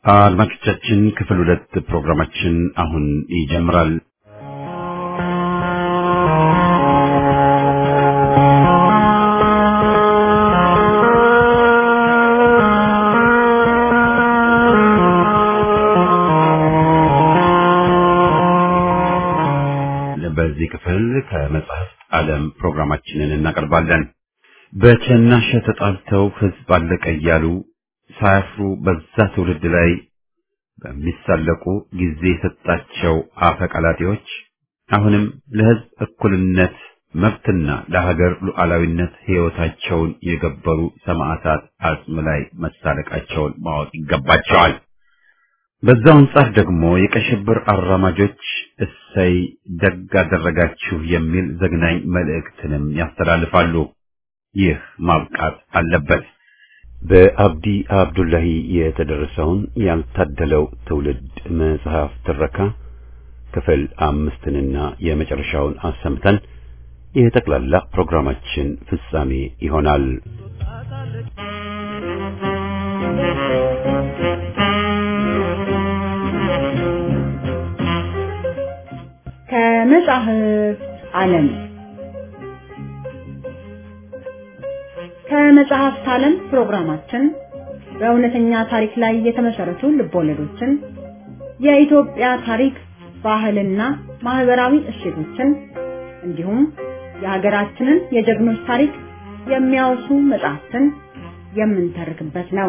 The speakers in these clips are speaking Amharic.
አድማጮቻችን ክፍል 2 ፕሮግራማችን አሁን ይጀምራል። በዚህ ክፍል ከመጽሐፍት ዓለም ፕሮግራማችንን እናቀርባለን። በቸናሸ ተጣልተው ሕዝብ አለቀ እያሉ ሳያፍሩ በዛ ትውልድ ላይ በሚሳለቁ ጊዜ የሰጣቸው አፈቀላጤዎች አሁንም ለሕዝብ እኩልነት መብትና ለሀገር ሉዓላዊነት ሕይወታቸውን የገበሩ ሰማዕታት አጽም ላይ መሳለቃቸውን ማወቅ ይገባቸዋል። በዛው አንጻር ደግሞ የቀይ ሽብር አራማጆች እሰይ ደግ አደረጋችሁ የሚል ዘግናኝ መልእክትንም ያስተላልፋሉ። ይህ ማብቃት አለበት። በአብዲ አብዱላሂ የተደረሰውን ያልታደለው ትውልድ መጽሐፍ ትረካ ክፍል 5ና የመጨረሻውን አሰምተን የጠቅላላ ፕሮግራማችን ፍጻሜ ይሆናል። ከመጽሐፍት ዓለም ከመጽሐፍት ዓለም ፕሮግራማችን በእውነተኛ ታሪክ ላይ የተመሰረቱ ልቦለዶችን፣ የኢትዮጵያ ታሪክ፣ ባህልና ማህበራዊ እሴቶችን እንዲሁም የሀገራችንን የጀግኖች ታሪክ የሚያወሱ መጽሐፍትን የምንተርክበት ነው።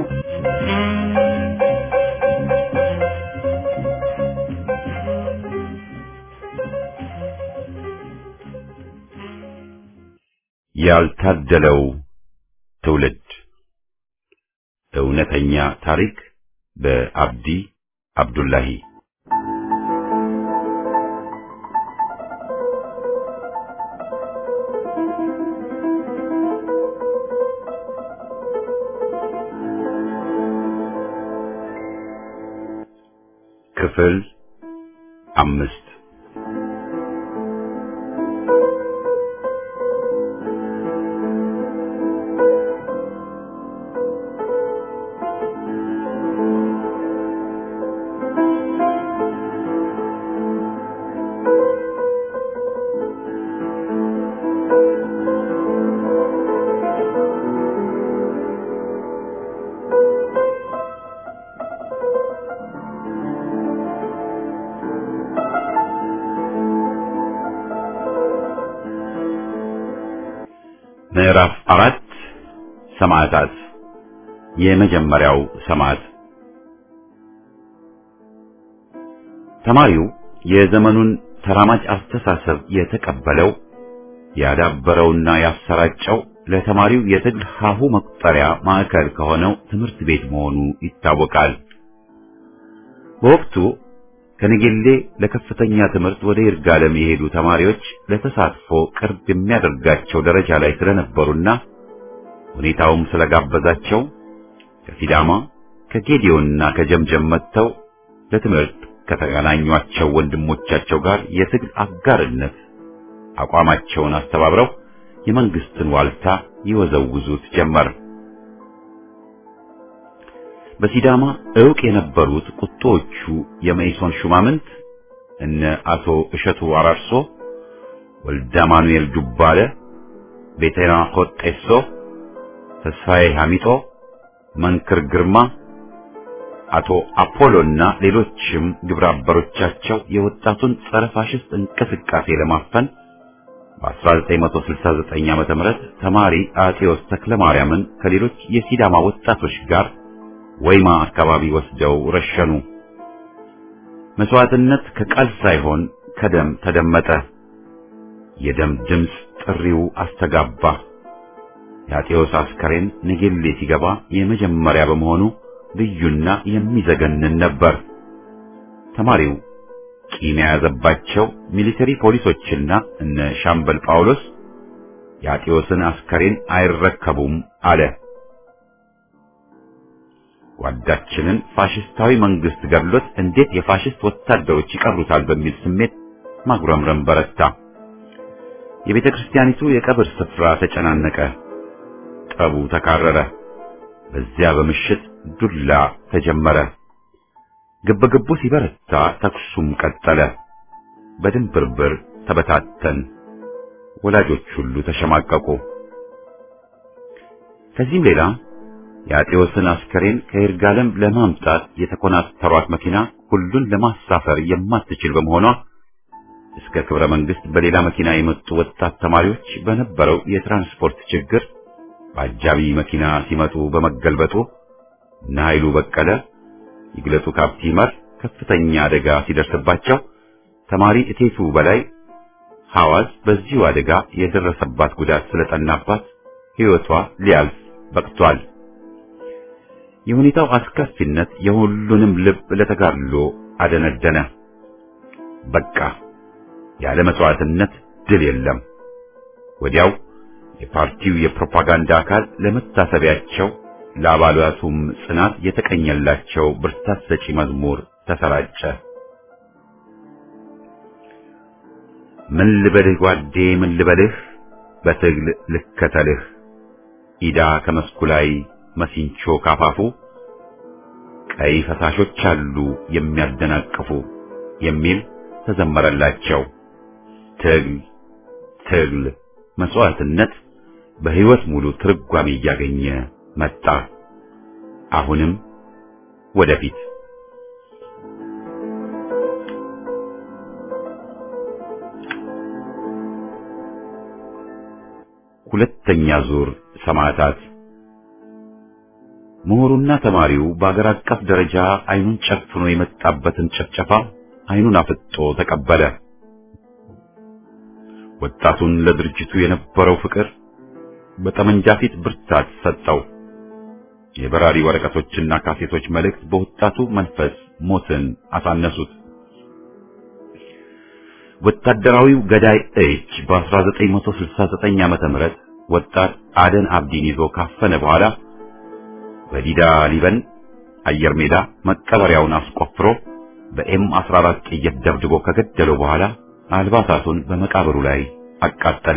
ያልታደለው ትውልድ እውነተኛ ታሪክ በአብዲ አብዱላሂ። ክፍል 5 ምዕራፍ 4 ሰማዕታት። የመጀመሪያው ሰማዕት ተማሪው የዘመኑን ተራማጅ አስተሳሰብ የተቀበለው ያዳበረውና ያሰራጨው ለተማሪው የትግል ሀሁ መቁጠሪያ ማዕከል ከሆነው ትምህርት ቤት መሆኑ ይታወቃል። በወቅቱ ከነገሌ ለከፍተኛ ትምህርት ወደ ይርጋለም የሄዱ ተማሪዎች ለተሳትፎ ቅርብ የሚያደርጋቸው ደረጃ ላይ ስለነበሩና ሁኔታውም ስለጋበዛቸው ከሲዳማ ከጌዲዮንና ከጀምጀም መጥተው ለትምህርት ከተገናኟቸው ወንድሞቻቸው ጋር የትግል አጋርነት አቋማቸውን አስተባብረው የመንግስትን ዋልታ ይወዘውዙት ጀመር። በሲዳማ ዕውቅ የነበሩት ቁጦቹ የመኢሶን ሹማምንት እነ አቶ እሸቱ አራርሶ፣ ወልደ ማኑኤል ዱባለ፣ ቤተና ሆጤሶ፣ ተስፋዬ ሐሚጦ፣ መንክር ግርማ፣ አቶ አፖሎና ሌሎችም ግብረ አበሮቻቸው የወጣቱን ጸረ ፋሽስት እንቅስቃሴ ለማፈን በ1969 ዓ.ም ተማሪ አጤዎስ ተክለማርያምን ከሌሎች የሲዳማ ወጣቶች ጋር ወይማ አካባቢ ወስደው ረሸኑ። መስዋዕትነት ከቃል ሳይሆን ከደም ተደመጠ። የደም ድምፅ ጥሪው አስተጋባ። የአጤዎስ አስከሬን ነጌሌ ሲገባ የመጀመሪያ በመሆኑ ልዩና የሚዘገንን ነበር። ተማሪው ቂም የያዘባቸው ሚሊተሪ ፖሊሶችና እነ ሻምበል ጳውሎስ የአጤዎስን አስከሬን አይረከቡም አለ። ጓዳችንን ፋሽስታዊ መንግስት ገድሎት እንዴት የፋሽስት ወታደሮች ይቀሩታል በሚል ስሜት ማጉረምረም በረታ። የቤተ ክርስቲያኒቱ የቀብር ስፍራ ተጨናነቀ። ጠቡ ተካረረ። በዚያ በምሽት ዱላ ተጀመረ። ግብግቡ ሲበረታ ተኩሱም ቀጠለ። በድንብርብር ተበታተን። ወላጆች ሁሉ ተሸማቀቁ። ከዚህም ሌላ የአጤዎስን አስከሬን ከይርጋለም ለማምጣት የተኮናተሯት መኪና ሁሉን ለማሳፈር የማትችል በመሆኗ እስከ ክብረ መንግስት በሌላ መኪና የመጡ ወጣት ተማሪዎች በነበረው የትራንስፖርት ችግር በአጃቢ መኪና ሲመጡ በመገልበጡ እነ ኃይሉ በቀለ፣ ይግለጡ ካፕቲመር ከፍተኛ አደጋ ሲደርስባቸው ተማሪ እቴቱ በላይ ሐዋዝ በዚሁ አደጋ የደረሰባት ጉዳት ስለጠናባት ሕይወቷ ሊያልፍ በቅቷል። የሁኔታው አስከፊነት የሁሉንም ልብ ለተጋድሎ አደነደነ። በቃ ያለ መስዋዕትነት ድል የለም። ወዲያው የፓርቲው የፕሮፓጋንዳ አካል ለመታሰቢያቸው ለአባላቱም ጽናት የተቀኘላቸው ብርታት ሰጪ መዝሙር ተሰራጨ። ምን ልበልህ ጓዴ ምን ልበልህ በትግል ልከተልህ ኢዳ ከመስኩ ላይ መሲንቾ ካፋፉ ቀይ ፈሳሾች አሉ የሚያደናቅፉ የሚል ተዘመረላቸው። ትግል ትግል መስዋዕትነት በሕይወት ሙሉ ትርጓሜ እያገኘ መጣ። አሁንም ወደፊት። ሁለተኛ ዙር ሰማዕታት። ምሁሩና ተማሪው በአገር አቀፍ ደረጃ አይኑን ጨፍኖ የመጣበትን ጭፍጨፋ አይኑን አፍጦ ተቀበለ። ወጣቱን ለድርጅቱ የነበረው ፍቅር በጠመንጃ ፊት ብርታት ሰጠው። የበራሪ ወረቀቶችና ካሴቶች መልእክት በወጣቱ መንፈስ ሞትን አሳነሱት። ወታደራዊው ገዳይ እጅ በ1969 ዓመተ ምህረት ወጣት አደን አብዲን ይዞ ካፈነ በኋላ በዲዳ ሊበን አየር ሜዳ መቀበሪያውን አስቆፍሮ በኤም 14 ጥይት ደብድቦ ከገደለው በኋላ አልባሳቱን በመቃብሩ ላይ አቃጠለ።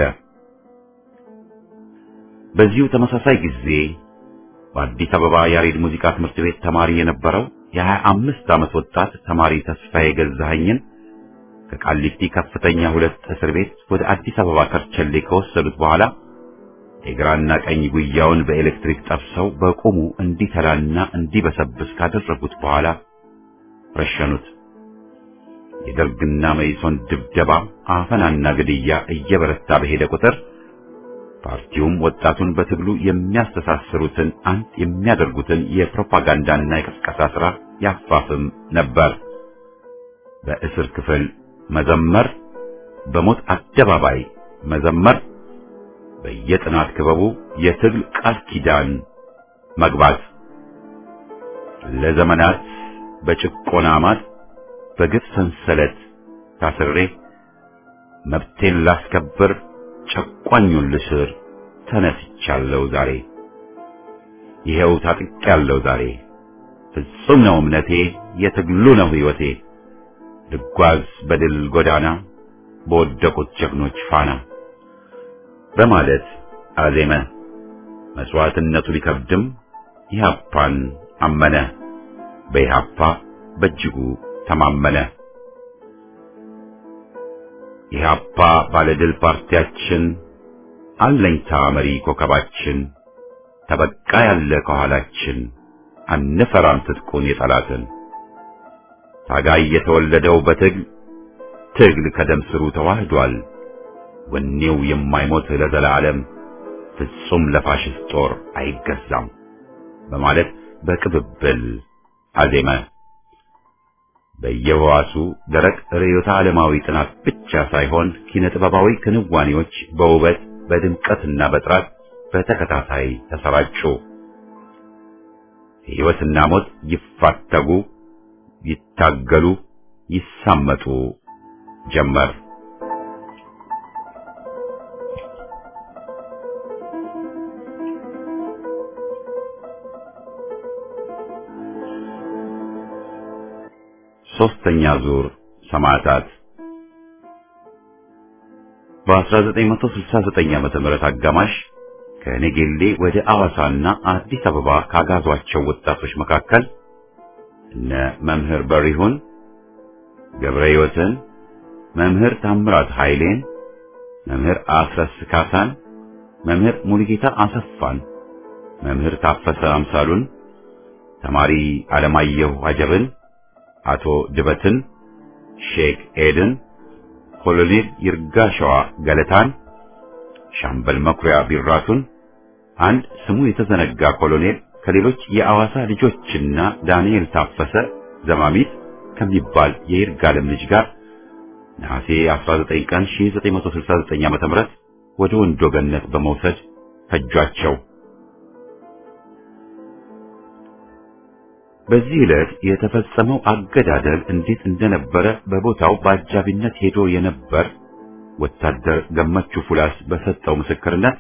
በዚሁ ተመሳሳይ ጊዜ በአዲስ አበባ ያሬድ ሙዚቃ ትምህርት ቤት ተማሪ የነበረው የ25 ዓመት ወጣት ተማሪ ተስፋዬ ገዛኸኝን ከቃሊቲ ከፍተኛ 2 እስር ቤት ወደ አዲስ አበባ ከርቸሌ ከወሰዱት በኋላ የግራና ቀኝ ጉያውን በኤሌክትሪክ ጠብሰው በቁሙ እንዲተላና እንዲበሰብስ ካደረጉት በኋላ ረሸኑት። የደርግና መኢሶን ድብደባ፣ አፈናና ግድያ እየበረታ በሄደ ቁጥር ፓርቲውም ወጣቱን በትግሉ የሚያስተሳስሩትን አንድ የሚያደርጉትን የፕሮፓጋንዳና የቅስቀሳ ሥራ ያፋፍም ነበር። በእስር ክፍል መዘመር፣ በሞት አደባባይ መዘመር፣ በየጥናት ክበቡ የትግል ቃል ኪዳን መግባት፣ ለዘመናት በጭቆና ማጥ በግፍ ሰንሰለት ታስሬ መብቴን ላስከብር ጨቋኙን ልስር ተነስቻለሁ ዛሬ፣ ይሄው ታጥቄያለሁ ዛሬ፣ ፍጹም ነው እምነቴ የትግሉ ነው ሕይወቴ፣ ልጓዝ በድል ጎዳና በወደቁት ጀግኖች ፋና በማለት አዜመ። መስዋዕትነቱ ቢከብድም ኢህአፓን አመነ። በኢህአፓ በእጅጉ ተማመነ። ኢህአፓ ባለድል ፓርቲያችን፣ አለኝታ መሪ ኮከባችን፣ ተበቃ ያለ ከኋላችን፣ አንፈራም ትጥቁን የጠላትን፣ ታጋይ የተወለደው በትግል ትግል ከደም ስሩ ተዋህዷል፣ ወኔው የማይሞት ለዘላለም ፍጹም ለፋሽስት ጦር አይገዛም በማለት በቅብብል አዜመ። በየዋሱ ደረቅ ርዕዮተ ዓለማዊ ጥናት ብቻ ሳይሆን ኪነጥበባዊ ክንዋኔዎች በውበት በድምቀትና በጥራት በተከታታይ ተሰራጩ። ሕይወትና ሞት ይፋተጉ፣ ይታገሉ፣ ይሳመጡ ጀመር። ሶስተኛ ዙር ሰማዕታት። በ1969 ዓመተ ምህረት አጋማሽ ከነጌሌ ወደ አዋሳና አዲስ አበባ ካጋዟቸው ወጣቶች መካከል እነ መምህር በሪሁን ገብረ ሕይወትን፣ መምህር ታምራት ኃይሌን፣ መምህር አስረስ ካሳን፣ መምህር ሙሉጌታ አሰፋን፣ መምህር ታፈሰ አምሳሉን፣ ተማሪ አለማየሁ አጀብን፣ አቶ ድበትን፣ ሼክ ኤድን፣ ኮሎኔል ይርጋሸዋ ገለታን፣ ሻምበል መኩሪያ ቢራቱን፣ አንድ ስሙ የተዘነጋ ኮሎኔል ከሌሎች የአዋሳ ልጆችና ዳንኤል ታፈሰ ዘማሚት ከሚባል የይርጋለም ልጅ ጋር ነሐሴ 19 ቀን 1969 ዓ.ም ወደ ወንዶ ገነት በመውሰድ ፈጇቸው። በዚህ ዕለት የተፈጸመው አገዳደል እንዴት እንደነበረ በቦታው በአጃቢነት ሄዶ የነበር ወታደር ገመቹ ፉላስ በሰጠው ምስክርነት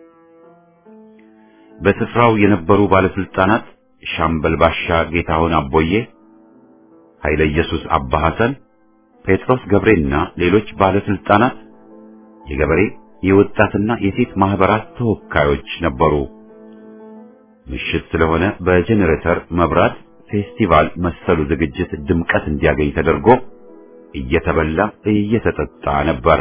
በስፍራው የነበሩ ባለስልጣናት ሻምበል ባሻ ጌታሁን አቦዬ፣ ኃይለ ኢየሱስ አባ ሐሰን፣ ጴጥሮስ ገብሬና ሌሎች ባለስልጣናት፣ የገበሬ የወጣትና የሴት ማህበራት ተወካዮች ነበሩ። ምሽት ስለሆነ በጄኔሬተር መብራት ፌስቲቫል መሰሉ ዝግጅት ድምቀት እንዲያገኝ ተደርጎ እየተበላ እየተጠጣ ነበር።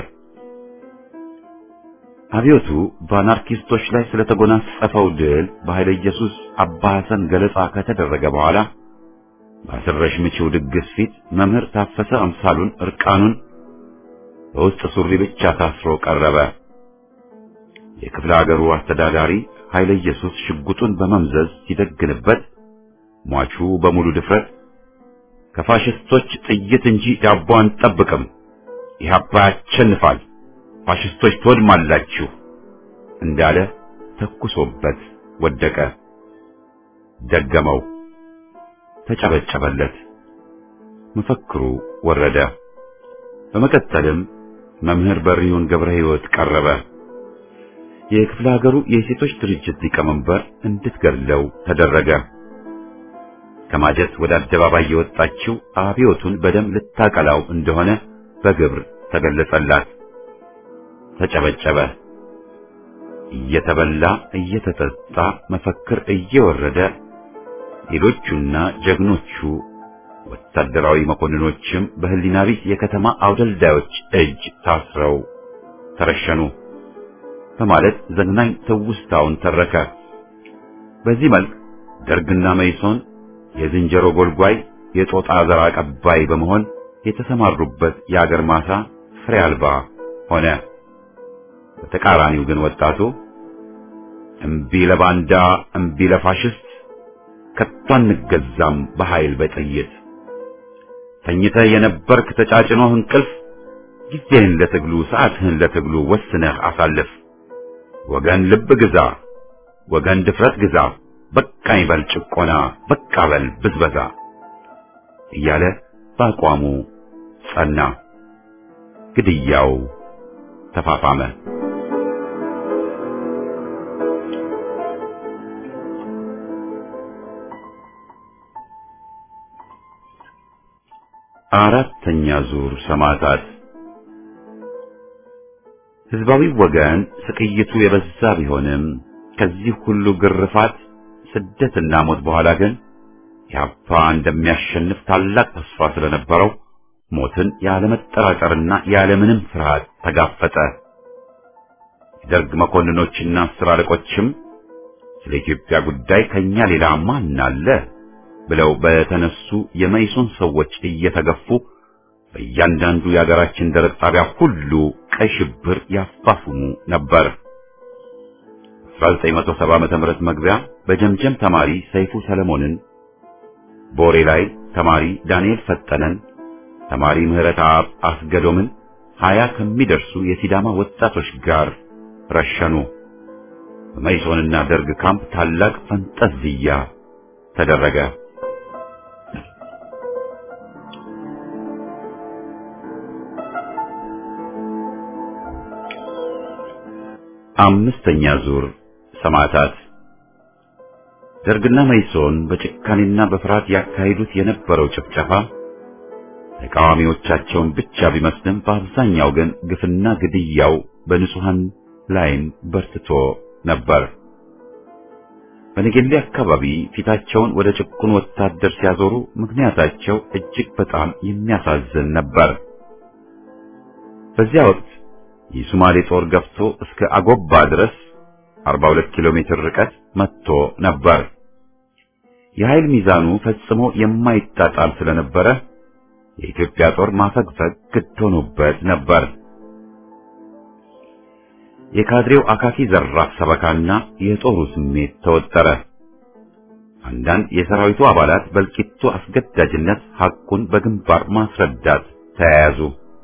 አብዮቱ በአናርኪስቶች ላይ ስለተጎናጸፈው ድል በኃይለ ኢየሱስ አባ ሐሰን ገለጻ ከተደረገ በኋላ በአስረሽ ምጪው ድግስ ፊት መምህር ታፈሰ አምሳሉን እርቃኑን በውስጥ ሱሪ ብቻ ታስሮ ቀረበ። የክፍለ ሀገሩ አስተዳዳሪ ኃይለ ኢየሱስ ሽጉጡን በመምዘዝ ሲደግንበት ሟቹ በሙሉ ድፍረት ከፋሽስቶች ጥይት እንጂ ዳቦ አንጠብቅም፣ ኢህአፓ ያሸንፋል፣ ፋሽስቶች ትወድማላችሁ እንዳለ ተኩሶበት ወደቀ። ደገመው፣ ተጨበጨበለት። መፈክሩ ወረደ። በመቀጠልም መምህር በሪሁን ገብረ ሕይወት ቀረበ። የክፍለ ሀገሩ የሴቶች ድርጅት ሊቀመንበር እንድትገድለው ተደረገ። ከማጀት ወደ አደባባይ የወጣችው አብዮቱን በደም ልታቀላው እንደሆነ በግብር ተገለጸላት። ተጨበጨበ። እየተበላ እየተጠጣ መፈክር እየወረደ ሌሎቹና ጀግኖቹ ወታደራዊ መኮንኖችም በህሊና ቢስ የከተማ አውደልዳዮች እጅ ታስረው ተረሸኑ በማለት ዘግናኝ ትውስታውን ተረከ። በዚህ መልክ ደርግና መይሶን የዝንጀሮ ጎልጓይ የጦጣ ዘር አቀባይ በመሆን የተሰማሩበት የአገር ማሳ ፍሬ አልባ ሆነ። በተቃራኒው ግን ወጣቱ እምቢ ለባንዳ እምቢ ለፋሽስት ከቶ አንገዛም በኃይል በጥይት ተኝተህ የነበርክ ተጫጭኖህ እንቅልፍ ጊዜህን ለትግሉ ሰዓትህን ለትግሉ ወስነህ አሳልፍ። ወገን ልብ ግዛ፣ ወገን ድፍረት ግዛ፣ በቃኝ በል ጭቆና፣ በቃ በል ብዝበዛ እያለ በአቋሙ ጸና። ግድያው ተፋፋመ። አራተኛ ዙር ሰማዕታት። ህዝባዊ ወገን ስቅይቱ የበዛ ቢሆንም ከዚህ ሁሉ ግርፋት ስደትና ሞት በኋላ ግን ኢህአፓ እንደሚያሸንፍ ታላቅ ተስፋ ስለነበረው ሞትን ያለመጠራጠርና ያለምንም ፍርሃት ተጋፈጠ። የደርግ መኮንኖችና አስር አለቆችም ስለ ኢትዮጵያ ጉዳይ ከኛ ሌላ ማን አለ ብለው በተነሱ የመይሶን ሰዎች እየተገፉ በእያንዳንዱ የሀገራችን ደረቅ ጣቢያ ሁሉ ቀይ ሽብር ያፋፍሙ ነበር። 1970 ዓመተ ምህረት መግቢያ በጀምጀም ተማሪ ሰይፉ ሰለሞንን፣ ቦሬ ላይ ተማሪ ዳንኤል ፈጠነን፣ ተማሪ ምህረተአብ አስገዶምን 20 ከሚደርሱ የሲዳማ ወጣቶች ጋር ረሸኑ። በመይሶንና ደርግ ካምፕ ታላቅ ፈንጠዝያ ተደረገ። አምስተኛ ዙር ሰማዕታት። ደርግና መይሶን በጭካኔና በፍርሃት ያካሂዱት የነበረው ጭፍጨፋ ተቃዋሚዎቻቸውን ብቻ ቢመስልም በአብዛኛው ግን ግፍና ግድያው በንጹሃን ላይም በርትቶ ነበር። በነገሌ አካባቢ ፊታቸውን ወደ ጭቁን ወታደር ሲያዞሩ ምክንያታቸው እጅግ በጣም የሚያሳዝን ነበር። በዚያ ወቅት የሶማሌ ጦር ገፍቶ እስከ አጎባ ድረስ 42 ኪሎ ሜትር ርቀት መጥቶ ነበር። የኃይል ሚዛኑ ፈጽሞ የማይጣጣም ስለነበረ የኢትዮጵያ ጦር ማፈግፈግ ግድ ሆኖበት ነበር። የካድሬው አካኪ ዘራፍ ሰበካና የጦሩ ስሜት ተወጠረ። አንዳንድ የሰራዊቱ አባላት በእልቂቱ አስገዳጅነት ሐቁን በግንባር ማስረዳት ተያያዙ።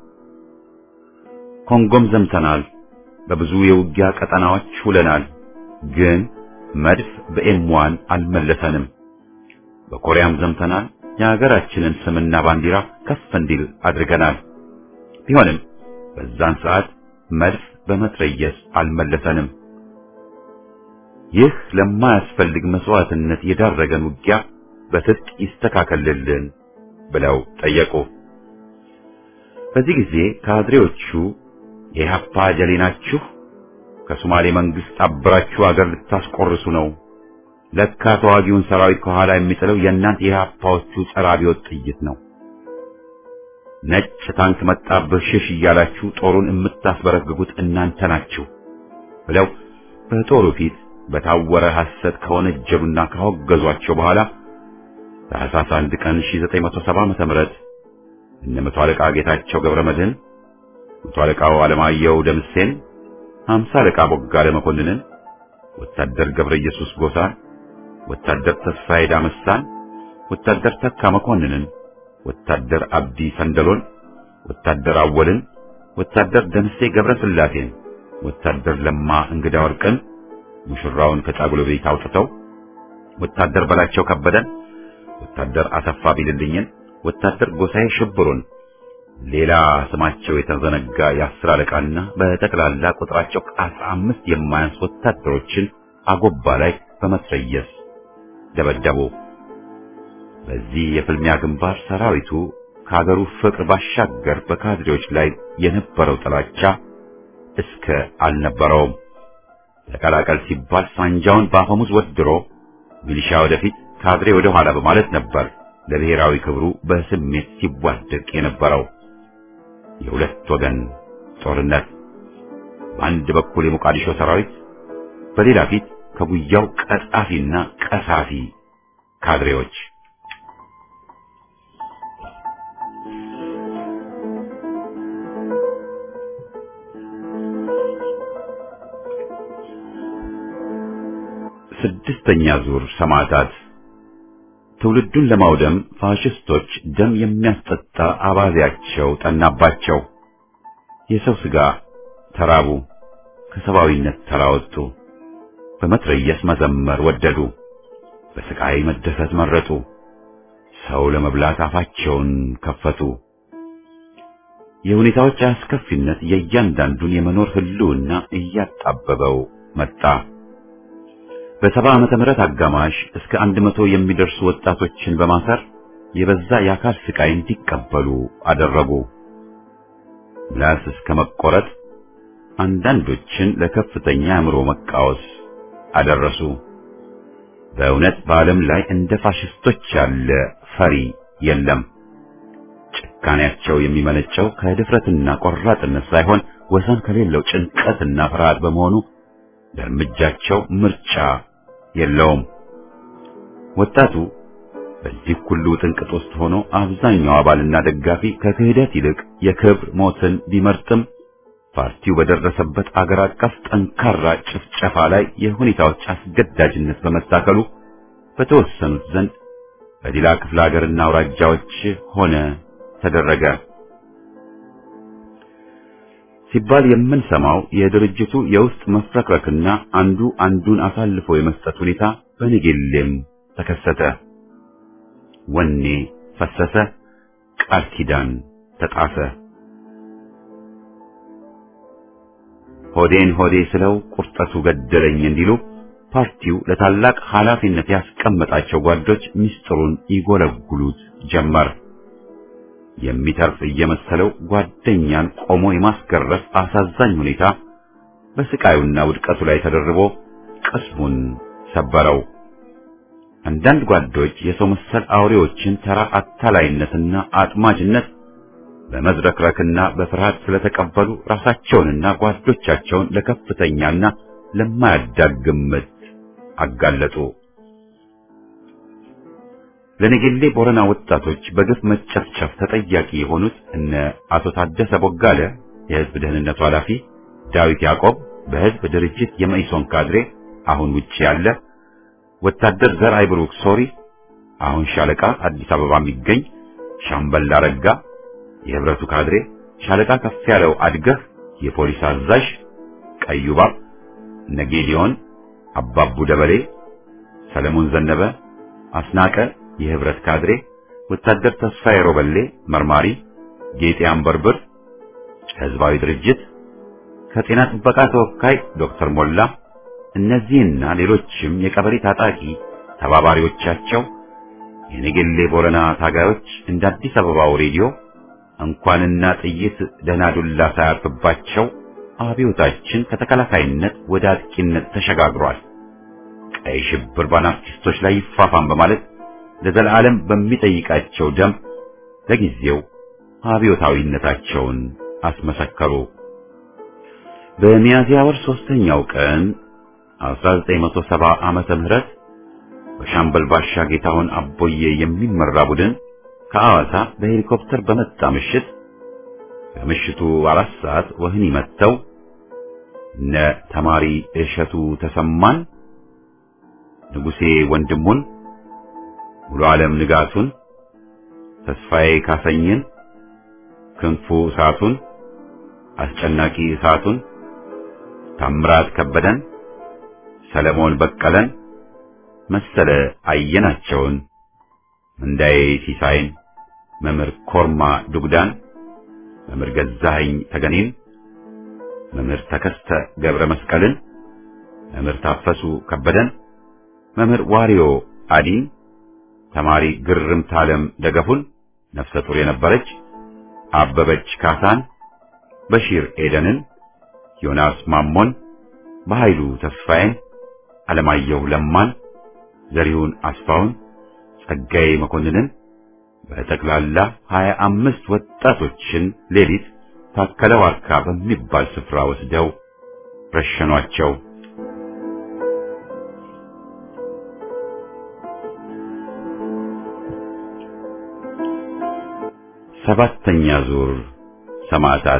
ኮንጎም ዘምተናል፣ በብዙ የውጊያ ቀጠናዎች ውለናል፣ ግን መድፍ በኤም1 አልመለሰንም። በኮሪያም ዘምተናል፣ የሀገራችንን ስምና ባንዲራ ከፍ እንዲል አድርገናል። ቢሆንም በዛን ሰዓት መድፍ በመትረየስ አልመለሰንም። ይህ ለማያስፈልግ መስዋዕትነት የዳረገን ውጊያ በትጥቅ ይስተካከልልን ብለው ጠየቁ። በዚህ ጊዜ ካድሬዎቹ የኢህአፓ ጀሌ ናችሁ፣ ከሶማሌ መንግስት አብራችሁ አገር ልታስቆርሱ ነው፣ ለካ ተዋጊውን ሰራዊት ከኋላ የሚጥለው የእናንተ የኢህአፓዎቹ ጸረ አብዮት ጥይት ነው፣ ነጭ ታንክ መጣብህ ሽሽ እያላችሁ ጦሩን የምታስበረግጉት እናንተ ናችሁ ብለው በጦሩ ፊት በታወረ ሐሰት ከወነጀሉና ካወገዟቸው በኋላ ታኅሳስ 1 ቀን 1970 ዓ.ም እነ መቶ አለቃ ጌታቸው ገብረ መድህን፣ መቶ አለቃው አለማየሁ ደምሴን፣ 50 አለቃ ቦጋለ መኮንንን፣ ወታደር ገብረ ኢየሱስ ጎሳን፣ ወታደር ተስፋዬ ዳመሳን፣ ወታደር ተካ መኮንንን፣ ወታደር አብዲ ፈንደሎን፣ ወታደር አወልን፣ ወታደር ደምሴ ገብረ ስላሴን፣ ወታደር ለማ እንግዳ ወርቅን ሙሽራውን ከጫጉሎ ቤት አውጥተው፣ ወታደር በላቸው ከበደን፣ ወታደር አሰፋ ቢልልኝን፣ ወታደር ጎሳዬ ሽብሩን፣ ሌላ ስማቸው የተዘነጋ የ10 አለቃና በጠቅላላ ቁጥራቸው 15 የማያንስ ወታደሮችን አጎባ ላይ በመትረየስ ደበደቡ። በዚህ የፍልሚያ ግንባር ሰራዊቱ ከሀገሩ ፍቅር ባሻገር በካድሬዎች ላይ የነበረው ጥላቻ እስከ አልነበረውም። ተቀላቀል ሲባል ሳንጃውን በአፈሙዝ ወድሮ ሚሊሻ ወደፊት ካድሬ ወደ ኋላ በማለት ነበር ለብሔራዊ ክብሩ በስሜት ሲዋደቅ የነበረው። የሁለት ወገን ጦርነት፣ በአንድ በኩል የሞቃዲሾ ሰራዊት፣ በሌላ ፊት ከጉያው ቀጣፊና ቀሳፊ ካድሬዎች። ስድስተኛ ዙር ሰማዕታት። ትውልዱን ለማውደም ፋሽስቶች ደም የሚያስጠጣ አባዜያቸው ጠናባቸው። የሰው ስጋ ተራቡ፣ ከሰብአዊነት ተራወጡ። በመትረየስ መዘመር ወደዱ፣ በስቃይ መደሰት መረጡ። ሰው ለመብላት አፋቸውን ከፈቱ። የሁኔታዎች አስከፊነት የእያንዳንዱን የመኖር ህልውና እያጣበበው መጣ። በ70 ዓመተ ምህረት አጋማሽ እስከ 100 የሚደርሱ ወጣቶችን በማሰር የበዛ የአካል ስቃይ እንዲቀበሉ አደረጉ። ምላስ እስከ መቆረጥ፣ አንዳንዶችን ለከፍተኛ አእምሮ መቃወስ አደረሱ። በእውነት በዓለም ላይ እንደ ፋሽስቶች ያለ ፈሪ የለም። ጭካኔያቸው የሚመነጨው ከድፍረትና ቆራጥነት ሳይሆን ወሰን ከሌለው ጭንቀትና ፍርሃት በመሆኑ ለእርምጃቸው ምርጫ የለውም። ወጣቱ በዚህ ሁሉ ጥንቅጥ ውስጥ ሆኖ አብዛኛው አባልና ደጋፊ ከክህደት ይልቅ የክብር ሞትን ቢመርጥም ፓርቲው በደረሰበት አገር አቀፍ ጠንካራ ጭፍጨፋ ላይ የሁኔታዎች አስገዳጅነት በመታከሉ በተወሰኑት ዘንድ በዲላ ክፍለ ሀገርና አውራጃዎች ሆነ ተደረገ ሲባል የምንሰማው የድርጅቱ የውስጥ መፍረክረክና አንዱ አንዱን አሳልፎ የመስጠት ሁኔታ በነገሌም ተከሰተ። ወኔ ፈሰሰ፣ ቃል ኪዳን ተጣሰ። ሆዴን ሆዴ ስለው ቁርጠቱ ገደለኝ እንዲሉ ፓርቲው ለታላቅ ኃላፊነት ያስቀመጣቸው ጓዶች ምስጢሩን ይጎለጉሉት ጀመር። የሚተርፍ እየመሰለው ጓደኛን ቆሞ የማስገረፍ አሳዛኝ ሁኔታ በስቃዩና ውድቀቱ ላይ ተደርቦ ቅስሙን ሰበረው። አንዳንድ ጓዶች የሰው መሰል አውሬዎችን ተራ አታላይነትና አጥማጅነት በመዝረክረክና በፍርሃት ስለተቀበሉ ራሳቸውንና ጓዶቻቸውን ለከፍተኛና ለማያዳግም ምት አጋለጡ። ለነገሌ ቦረና ወጣቶች በግፍ መጨፍጨፍ ተጠያቂ የሆኑት እነ አቶ ታደሰ ቦጋለ የህዝብ ደህንነቱ ኃላፊ፣ ዳዊት ያዕቆብ በህዝብ ድርጅት የመኢሶን ካድሬ አሁን ውጪ ያለ፣ ወታደር ዘርአይ ብሩክ ሶሪ አሁን ሻለቃ አዲስ አበባ የሚገኝ፣ ሻምበል አረጋ የህብረቱ ካድሬ፣ ሻለቃ ከፍ ያለው አድገህ የፖሊስ አዛዥ፣ ቀዩባብ ነጌሊዮን፣ አባቡ ደበሌ፣ ሰለሞን ዘነበ፣ አስናቀ የህብረት ካድሬ፣ ወታደር ተስፋዬ ሮበሌ መርማሪ፣ ጌጤ አንበርብር ህዝባዊ ድርጅት ከጤና ጥበቃ ተወካይ ዶክተር ሞላ፣ እነዚህና ሌሎችም የቀበሌ ታጣቂ ተባባሪዎቻቸው የነገሌ ቦረና ታጋዮች እንደ አዲስ አበባው ሬዲዮ እንኳንና ጥይት ደህና ዱላ ሳያርፍባቸው አብዮታችን ከተከላካይነት ወደ አጥቂነት ተሸጋግሯል፣ ቀይ ሽብር በአናርኪስቶች ላይ ይፋፋም በማለት ለዘላለም በሚጠይቃቸው ደም ለጊዜው አብዮታዊነታቸውን አስመሰከሩ። በሚያዝያ ወር 3ኛው ቀን 1970 ዓመተ ምህረት በሻምበል ባሻ ጌታሁን አቦዬ የሚመራ ቡድን ከአዋሳ በሄሊኮፕተር በመጣ ምሽት ከምሽቱ 4 ሰዓት ወህኒ መተው እነ ተማሪ እሸቱ ተሰማን፣ ንጉሴ ወንድሙን፣ ሙሉ ዓለም ንጋቱን፣ ተስፋዬ ካሰኝን፣ ክንፉ እሳቱን፣ አስጨናቂ እሳቱን፣ ታምራት ከበደን፣ ሰለሞን በቀለን፣ መሰለ አየናቸውን፣ እንዳዬ ሲሳይን፣ መምህር ኮርማ ዱግዳን፣ መምህር ገዛኸኝ ተገኔን፣ መምህር ተከስተ ገብረ መስቀልን፣ መምህር ታፈሱ ከበደን፣ መምህር ዋሪዮ አዲን፣ ተማሪ ግርምት ዓለም ደገፉን ነፍሰ ጡር የነበረች፣ አበበች ካሳን፣ በሺር ኤደንን፣ ዮናስ ማሞን፣ በኃይሉ ተስፋዬን፣ አለማየሁ ለማን፣ ዘሪሁን አስፋውን፣ ጸጋዬ መኮንንን በጠቅላላ 25 ወጣቶችን ሌሊት ታከለ ዋርካ በሚባል ስፍራ ወስደው ረሸኗቸው። ሰባተኛ ዙር ሰማዕታት።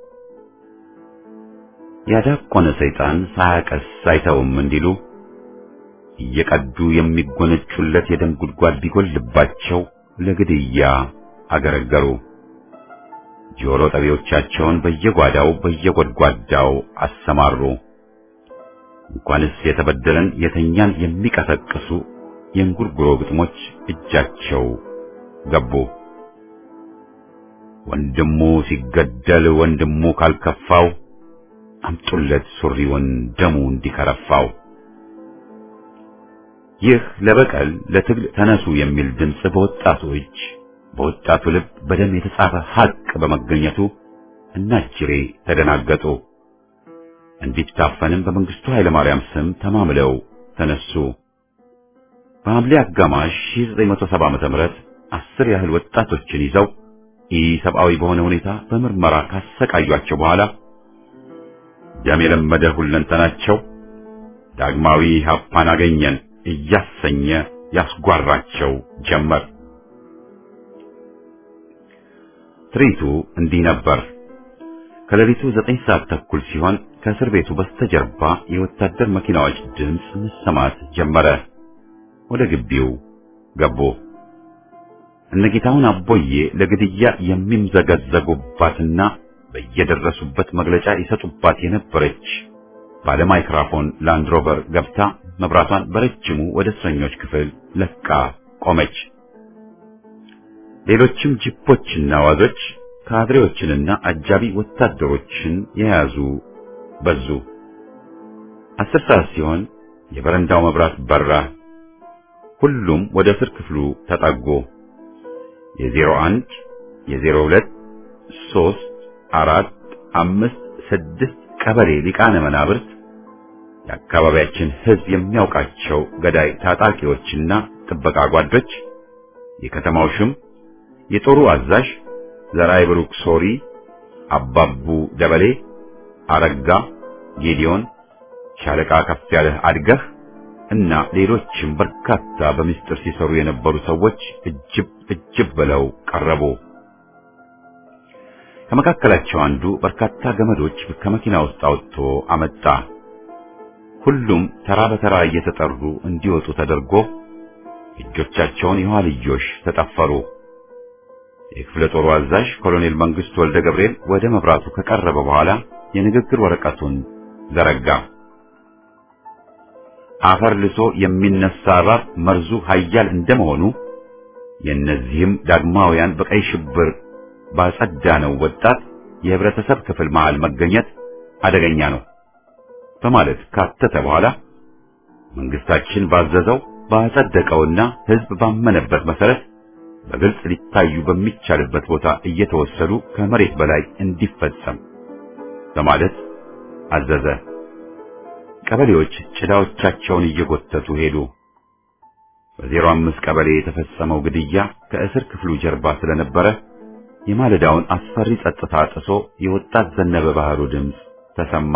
ያዳቆነ ሰይጣን ሳያቀስ አይተውም እንዲሉ እየቀዱ የሚጎነጩለት የደም ጉድጓድ ቢጎልባቸው ለግድያ አገረገሩ። ጆሮ ጠቢዎቻቸውን በየጓዳው በየጎድጓዳው አሰማሩ። እንኳንስ የተበደለን የተኛን የሚቀሰቅሱ የእንጉርጉሮ ግጥሞች እጃቸው ገቡ። ወንድሙ ሲገደል ወንድሙ ካልከፋው አምጡለት ሱሪውን ደሙ እንዲከረፋው። ይህ ለበቀል ለትግል ተነሱ የሚል ድምጽ በወጣቱ እጅ በወጣቱ ልብ በደም የተጻፈ ሐቅ በመገኘቱ እናጅሬ ተደናገጡ። እንዲታፈንም በመንግስቱ ኃይለ ማርያም ስም ተማምለው ተነሱ። በሐምሌ አጋማሽ 1970 ዓመተ ምህረት 10 ያህል ወጣቶችን ይዘው ኢሰብአዊ በሆነ ሁኔታ በምርመራ ካሰቃዩአቸው በኋላ ደም የለመደ ሁለንተናቸው ዳግማዊ ሀፓን አገኘን እያሰኘ ያስጓራቸው ጀመር። ትርኢቱ እንዲህ ነበር። ከሌሊቱ 9 ሰዓት ተኩል ሲሆን ከእስር ቤቱ በስተጀርባ የወታደር መኪናዎች ድምፅ መሰማት ጀመረ። ወደ ግቢው ገቡ። እነጌታውን አቦዬ ለግድያ የሚምዘገዘጉባትና በየደረሱበት መግለጫ ይሰጡባት የነበረች ባለ ማይክሮፎን ላንድሮቨር ገብታ መብራቷን በረጅሙ ወደ እስረኞች ክፍል ለቃ ቆመች። ሌሎችም ጂፖችና ዋዞች ካድሬዎችንና አጃቢ ወታደሮችን የያዙ በዙ። 10 ሰዓት ሲሆን የበረንዳው መብራት በራ። ሁሉም ወደ እስር ክፍሉ ተጠጉ። የ01 የ02 3 4 5 6 ቀበሌ ሊቃነ መናብርት የአካባቢያችን ሕዝብ የሚያውቃቸው ገዳይ ታጣቂዎችና ጥበቃ ጓዶች፣ የከተማው ሽም፣ የጦሩ አዛዥ ዘራይ ብሩክ ሶሪ፣ አባቡ ደበሌ፣ አረጋ ጌዲዮን፣ ሻለቃ ከፍ ያለህ አድገህ እና ሌሎችም በርካታ በሚስጥር ሲሰሩ የነበሩ ሰዎች እጅብ ብለው ቀረቡ። ከመካከላቸው አንዱ በርካታ ገመዶች ከመኪና ውስጥ አውጥቶ አመጣ። ሁሉም ተራ በተራ እየተጠሩ እንዲወጡ ተደርጎ እጆቻቸውን የኋልዮሽ ተጠፈሩ። የክፍለ ጦሩ አዛዥ ኮሎኔል መንግስቱ ወልደ ገብርኤል ወደ መብራቱ ከቀረበ በኋላ የንግግር ወረቀቱን ዘረጋ። አፈር ልሶ የሚነሳ እባብ መርዙ ኃያል እንደመሆኑ የእነዚህም ዳግማውያን በቀይ ሽብር ባጸዳነው ወጣት የህብረተሰብ ክፍል መሃል መገኘት አደገኛ ነው በማለት ካተተ በኋላ መንግስታችን ባዘዘው ባጸደቀውና ህዝብ ባመነበት መሰረት በግልጽ ሊታዩ በሚቻልበት ቦታ እየተወሰዱ ከመሬት በላይ እንዲፈጸም በማለት አዘዘ። ቀበሌዎች ጭዳዎቻቸውን እየጎተቱ ሄዱ። በ05 ቀበሌ የተፈጸመው ግድያ ከእስር ክፍሉ ጀርባ ስለነበረ የማለዳውን አስፈሪ ጸጥታ ጥሶ የወጣት ዘነበ ባህሩ ድምፅ ተሰማ።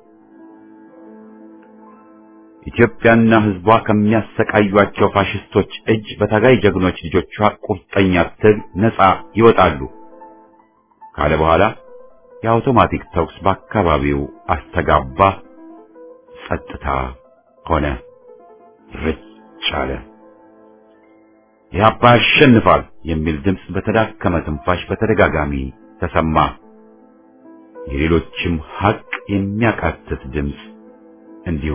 ኢትዮጵያና ህዝቧ ከሚያሰቃዩአቸው ፋሽስቶች እጅ በታጋይ ጀግኖች ልጆቿ ቁርጠኛ ትግል ነፃ ይወጣሉ ካለ በኋላ የአውቶማቲክ ተኩስ በአካባቢው አስተጋባ። ጸጥታ ሆነ። ረጭ አለ። ኢህአፓ ያሸንፋል የሚል ድምፅ በተዳከመ ትንፋሽ በተደጋጋሚ ተሰማ። የሌሎችም ሐቅ የሚያቃትት ድምፅ እንዲሁ።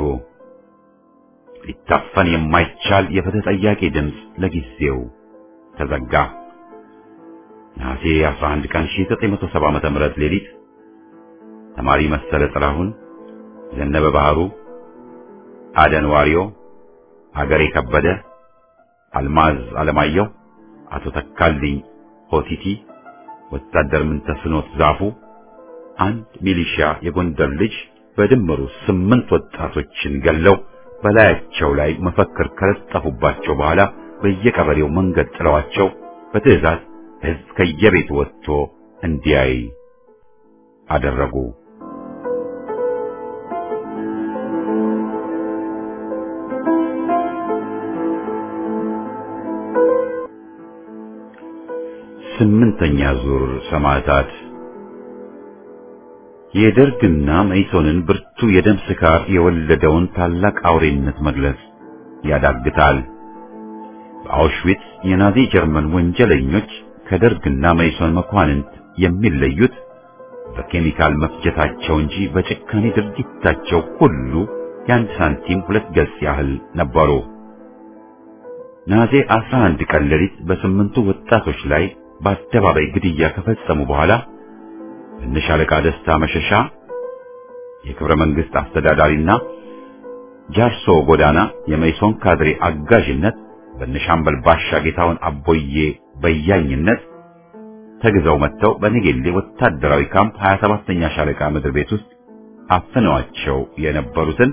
ሊታፈን የማይቻል የፍትህ ጠያቂ ድምፅ ለጊዜው ተዘጋ። ነሐሴ 11 ቀን 1970 ዓ.ም ሌሊት ተማሪ መሰለ ጥላሁን፣ ዘነበ ባህሩ፣ አደን ዋሪዮ፣ አገሬ ከበደ፣ አልማዝ አለማየሁ፣ አቶ ተካልኝ ሆቲቲ፣ ወታደር ምንተስኖት ዛፉ፣ አንድ ሚሊሺያ የጎንደር ልጅ በድምሩ 8 ወጣቶችን ገለው በላያቸው ላይ መፈክር ከለጠፉባቸው በኋላ በየቀበሌው መንገድ ጥለዋቸው በትዕዛዝ ሕዝብ ከየቤቱ ወጥቶ እንዲያይ አደረጉ። ስምንተኛ ዙር ሰማዕታት። የደርግና መኢሶንን ብርቱ የደም ስካር የወለደውን ታላቅ አውሬነት መግለጽ ያዳግታል። በአውሽዊትስ የናዚ ጀርመን ወንጀለኞች ከደርግና መኢሶን መኳንንት የሚለዩት በኬሚካል መፍጀታቸው እንጂ በጭካኔ ድርጊታቸው ሁሉ የአንድ ሳንቲም ሁለት ገጽ ያህል ነበሩ። ነሐሴ 11 ቀን ሌሊት በስምንቱ ወጣቶች ላይ በአደባባይ ግድያ ከፈጸሙ በኋላ በሻለቃ ደስታ መሸሻ የክብረ መንግስት አስተዳዳሪና ጃርሶ ጎዳና የመኢሶን ካድሬ አጋዥነት በነሻምበል ባሻ ጌታውን አቦዬ በያኝነት ተግዘው መጥተው በነጌሌ ወታደራዊ ካምፕ 27ኛ ሻለቃ ምድር ቤት ውስጥ አፍነዋቸው የነበሩትን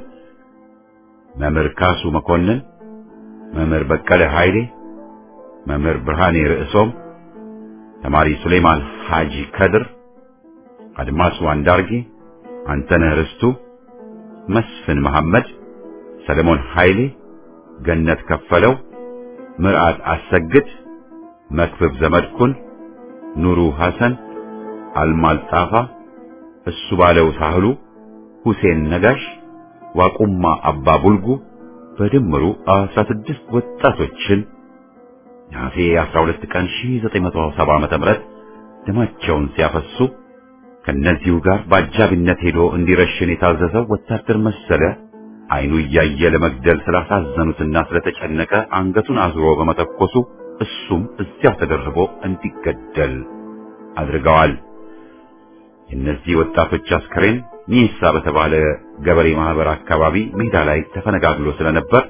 መምህር ካሱ መኮንን፣ መምህር በቀለ ኃይሌ፣ መምህር ብርሃኔ ርዕሶም፣ ተማሪ ሱሌማን ሐጂ ከድር፣ አድማሱ አንዳርጌ፣ አንተነህ ርስቱ፣ መስፍን መሐመድ፣ ሰለሞን ኃይሌ፣ ገነት ከፈለው፣ ምርዓት አሰግድ፣ መክብብ ዘመድኩን፣ ኑሩ ሐሰን፣ አልማል ጣፋ፣ እሱ ባለው ሳህሉ፣ ሁሴን ነጋሽ፣ ዋቁማ አባ ቡልጉ በድምሩ 16 ወጣቶችን ነሐሴ 12 ቀን 1970 ዓ.ም ደማቸውን ሲያፈሱ ከነዚሁ ጋር በአጃቢነት ሄዶ እንዲረሽን የታዘዘው ወታደር መሰለ አይኑ እያየ ለመግደል ስላሳዘኑትና ስለተጨነቀ አንገቱን አዝሮ በመተኮሱ እሱም እዚያው ተደርቦ እንዲገደል አድርገዋል። የእነዚህ ወጣቶች አስከሬን ኒሳ በተባለ ገበሬ ማህበር አካባቢ ሜዳ ላይ ተፈነጋግሎ ስለነበር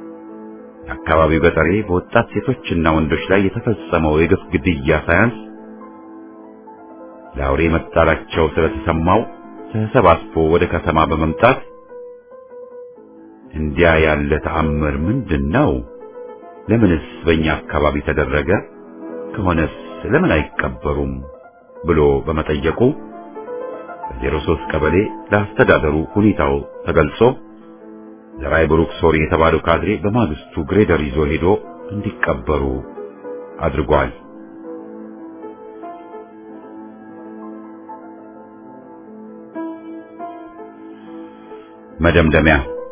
የአካባቢው ገጠሬ በወጣት ሴቶችና ወንዶች ላይ የተፈጸመው የግፍ ግድያ ሳያንስ ለአውሬ መጣላቸው ስለተሰማው ተሰባስቦ ወደ ከተማ በመምጣት እንዲያ ያለ ተአምር ምንድነው? ለምንስ በእኛ አካባቢ ተደረገ? ከሆነስ ለምን አይቀበሩም? ብሎ በመጠየቁ በ03 ቀበሌ ለአስተዳደሩ ሁኔታው ተገልጾ ዘራይ ብሩክ ሶሪ የተባለው ካድሬ በማግስቱ ግሬደር ይዞ ሄዶ እንዲቀበሩ አድርጓል። መደምደሚያ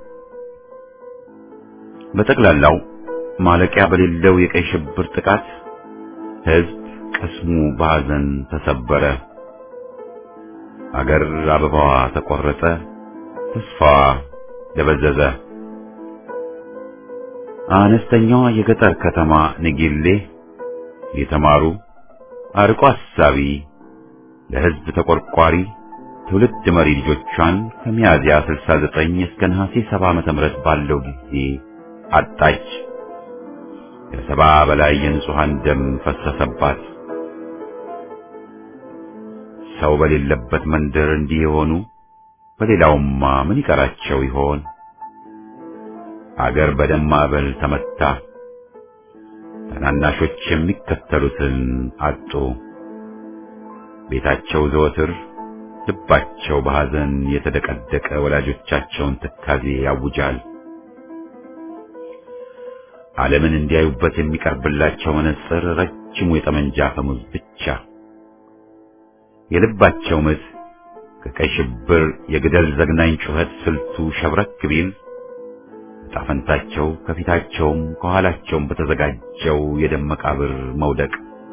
በጠቅላላው ማለቂያ በሌለው የቀይ ሽብር ጥቃት ሕዝብ ቅስሙ በሐዘን ተሰበረ። አገር አበባዋ ተቆረጠ፣ ተስፋዋ ደበዘዘ። አነስተኛዋ የገጠር ከተማ ንጊሌ የተማሩ አርቆ አሳቢ ለሕዝብ ተቆርቋሪ ትውልድ መሪ ልጆቿን ከሚያዝያ 69 እስከ ነሐሴ 70 ዓመተ ምህረት ባለው ጊዜ አጣች። ከ70 በላይ የንጹሃን ደም ፈሰሰባት። ሰው በሌለበት መንደር እንዲህ የሆኑ በሌላውማ ምን ይቀራቸው ይሆን? አገር በደም ማዕበል ተመታ። ታናናሾች የሚከተሉትን አጡ። ቤታቸው ዘወትር ልባቸው በሐዘን የተደቀደቀ ወላጆቻቸውን ትካዜ ያውጃል። ዓለምን እንዲያዩበት የሚቀርብላቸው መነጽር ረጅሙ የጠመንጃ ፈሙዝ ብቻ። የልባቸው ምት ከቀይ ሽብር የግደል ዘግናኝ ጩኸት ስልቱ ሸብረክ ቢል ጣፈንታቸው ከፊታቸውም ከኋላቸውም በተዘጋጀው የደም መቃብር መውደቅ።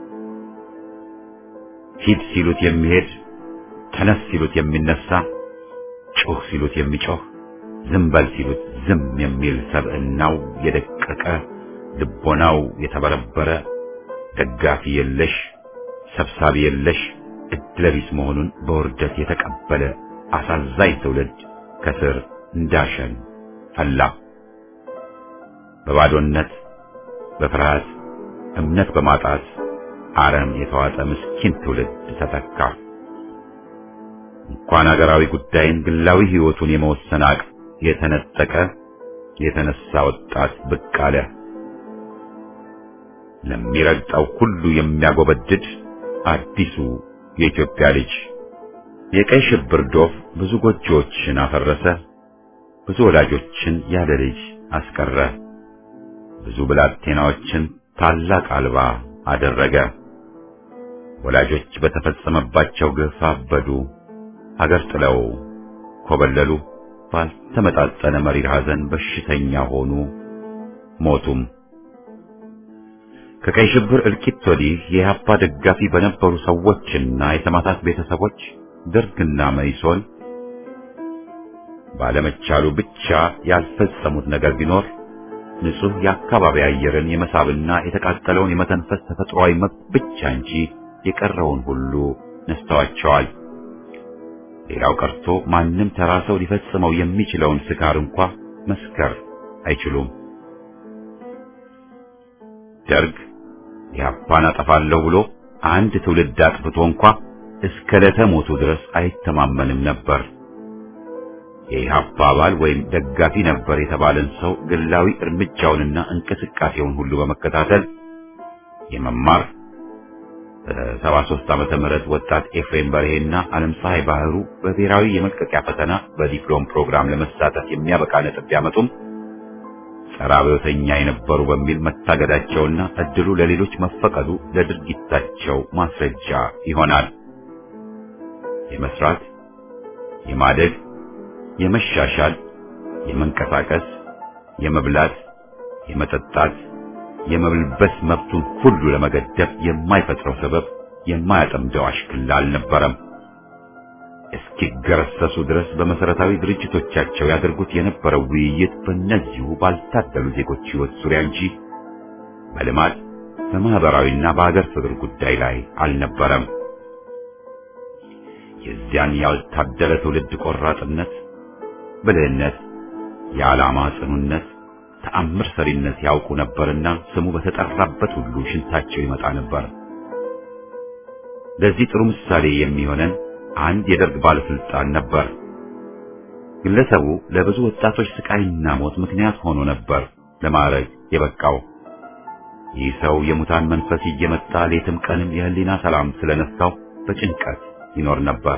ሂድ ሲሉት የሚሄድ፣ ተነስ ሲሉት የሚነሳ፣ ጮህ ሲሉት የሚጮህ፣ ዝም በል ሲሉት ዝም የሚል ሰብዕናው የደቀቀ ልቦናው የተበረበረ ደጋፊ የለሽ ሰብሳቢ የለሽ እድለቢስ መሆኑን በውርደት የተቀበለ አሳዛኝ ትውልድ ከስር እንዳሸን ፈላ። በባዶነት በፍርሃት እምነት በማጣት አረም የተዋጠ ምስኪን ትውልድ ተተካ። እንኳን አገራዊ ጉዳይን ግላዊ ሕይወቱን የመወሰን አቅም የተነጠቀ የተነሳ ወጣት ብቅ አለ። ለሚረግጠው ሁሉ የሚያጎበድድ አዲሱ የኢትዮጵያ ልጅ። የቀይ ሽብር ዶፍ ብዙ ጎጆዎችን አፈረሰ፣ ብዙ ወላጆችን ያለ ልጅ አስቀረ፣ ብዙ ብላቴናዎችን ታላቅ አልባ አደረገ። ወላጆች በተፈጸመባቸው ግፍ አበዱ፣ ሀገር ጥለው ኮበለሉ፣ ባልተመጣጠነ መሪር ሐዘን በሽተኛ ሆኑ፣ ሞቱም። ከቀይ ሽብር እልቂት ወዲህ የኢህአፓ ደጋፊ በነበሩ ሰዎችና የሰማዕታት ቤተሰቦች ደርግና መኢሶን ባለመቻሉ ብቻ ያልፈጸሙት ነገር ቢኖር ንጹህ የአካባቢ አየርን የመሳብና የተቃጠለውን የመተንፈስ ተፈጥሯዊ መብት ብቻ እንጂ የቀረውን ሁሉ ነስተዋቸዋል። ሌላው ቀርቶ ማንም ተራ ሰው ሊፈጽመው የሚችለውን ስካር እንኳ መስከር አይችሉም። ደርግ ኢህአፓን አጠፋለሁ ብሎ አንድ ትውልድ አጥፍቶ እንኳ እስከ ዕለተ ሞቱ ድረስ አይተማመንም ነበር። የኢህአፓ አባል ወይም ደጋፊ ነበር የተባለን ሰው ግላዊ እርምጃውንና እንቅስቃሴውን ሁሉ በመከታተል የመማር በ73 ዓመተ ምህረት ወጣት ኤፍሬም በርሄና ዓለም ፀሐይ ባህሩ በብሔራዊ የመልቀቂያ ፈተና በዲፕሎም ፕሮግራም ለመሳተፍ የሚያበቃ ነጥብ ቢያመጡም ጸረ አብዮተኛ የነበሩ በሚል መታገዳቸውና እድሉ ለሌሎች መፈቀዱ ለድርጊታቸው ማስረጃ ይሆናል። የመስራት፣ የማደግ፣ የመሻሻል፣ የመንቀሳቀስ፣ የመብላት፣ የመጠጣት፣ የመብልበስ መብቱን ሁሉ ለመገደብ የማይፈጥረው ሰበብ የማያጠምደው አሽክላ አልነበረም። እስኪገረሰሱ ድረስ በመሰረታዊ ድርጅቶቻቸው ያደርጉት የነበረው ውይይት በእነዚሁ ባልታደሉ ዜጎች ሕይወት ዙሪያ እንጂ በልማት በማህበራዊና በአገር ፍቅር ጉዳይ ላይ አልነበረም። የዚያን ያልታደለ ትውልድ ቆራጥነት፣ ብልህነት፣ የዓላማ ጽኑነት፣ ተአምር ሰሪነት ያውቁ ነበርና ስሙ በተጠራበት ሁሉ ሽንታቸው ይመጣ ነበር። ለዚህ ጥሩ ምሳሌ የሚሆነን አንድ የደርግ ባለስልጣን ነበር። ግለሰቡ ለብዙ ወጣቶች ስቃይና ሞት ምክንያት ሆኖ ነበር ለማዕረግ የበቃው። ይህ ሰው የሙታን መንፈስ እየመጣ ሌትም ቀንም የህሊና ሰላም ስለነሳው በጭንቀት ይኖር ነበር።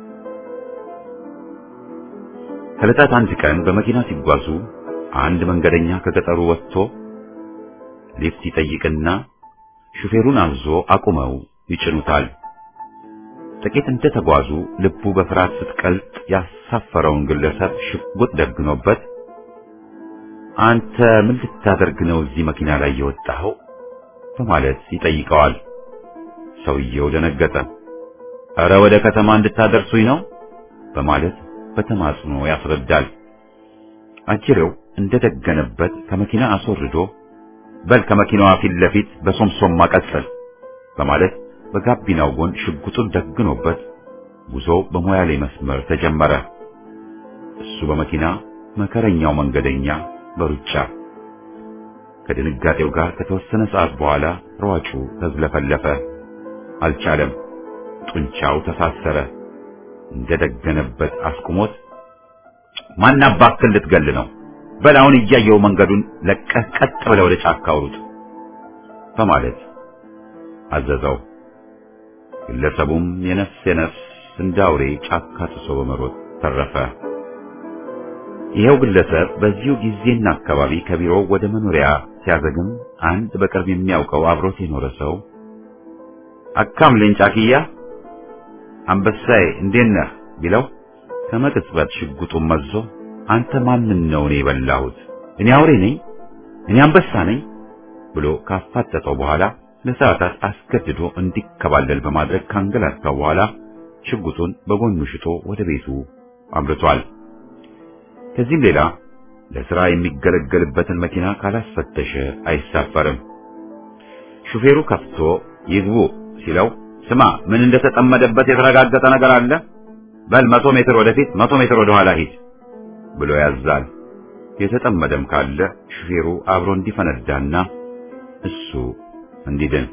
ከዕለታት አንድ ቀን በመኪና ሲጓዙ አንድ መንገደኛ ከገጠሩ ወጥቶ ሊፍት ይጠይቅና ሹፌሩን አዞ አቁመው ይጭኑታል። ጥቂት እንደተጓዙ ልቡ በፍርሃት ስትቀልጥ ያሳፈረውን ግለሰብ ሽጉጥ ደግኖበት አንተ ምን ልታደርግ ነው እዚህ መኪና ላይ የወጣኸው? በማለት ይጠይቀዋል። ሰውየው ደነገጠ። ኧረ ወደ ከተማ እንድታደርሱኝ ነው በማለት በተማጽኖ ያስረዳል። አጅሬው እንደደገነበት ከመኪና አስወርዶ በል ከመኪናዋ ፊት ለፊት በሶምሶም ማቀጸል በማለት በጋቢናው ጎን ሽጉጡን ደግኖበት ጉዞ በሞያሌ መስመር ተጀመረ። እሱ በመኪና መከረኛው መንገደኛ በሩጫ። ከድንጋጤው ጋር ከተወሰነ ሰዓት በኋላ ሯጩ ተዝለፈለፈ። አልቻለም። ጡንቻው ተሳሰረ። እንደደገነበት አስቁሞት ማን አባክህ ልትገል ነው? በል አሁን እያየው መንገዱን ለቀህ ቀጥ ብለህ ወደ ጫካ አውሩት በማለት አዘዘው። ግለሰቡም የነፍስ እንዳውሬ ጫካ ጥሶ በመሮጥ ተረፈ። ይሄው ግለሰብ በዚሁ ጊዜና አካባቢ ከቢሮው ወደ መኖሪያ ሲያዘግም አንድ በቅርብ የሚያውቀው አብሮት የኖረ ሰው አካም ለንጫኪያ አንበሳዬ እንዴት ነህ ቢለው ከመቅጽበት ሽጉጡን መዞ አንተ ማንን ነው እኔ የበላሁት? እኔ አውሬ ነኝ? እኔ አንበሳ ነኝ? ብሎ ካፋጠጠው በኋላ ለሰዓታት አስገድዶ እንዲከባለል በማድረግ ካንገላታው በኋላ ሽጉጡን በጎኑ ሽጦ ወደ ቤቱ አምርቷል። ከዚህም ሌላ ለሥራ የሚገለገልበትን መኪና ካላስፈተሸ አይሳፈርም። ሹፌሩ ከፍቶ ይግቡ ሲለው ስማ ምን እንደተጠመደበት የተረጋገጠ ነገር አለ? በል 100 ሜትር ወደፊት 100 ሜትር ወደ ኋላ ሂድ ብሎ ያዛል። የተጠመደም ካለ ሹፌሩ አብሮ እንዲፈነዳና እሱ እንዲድን።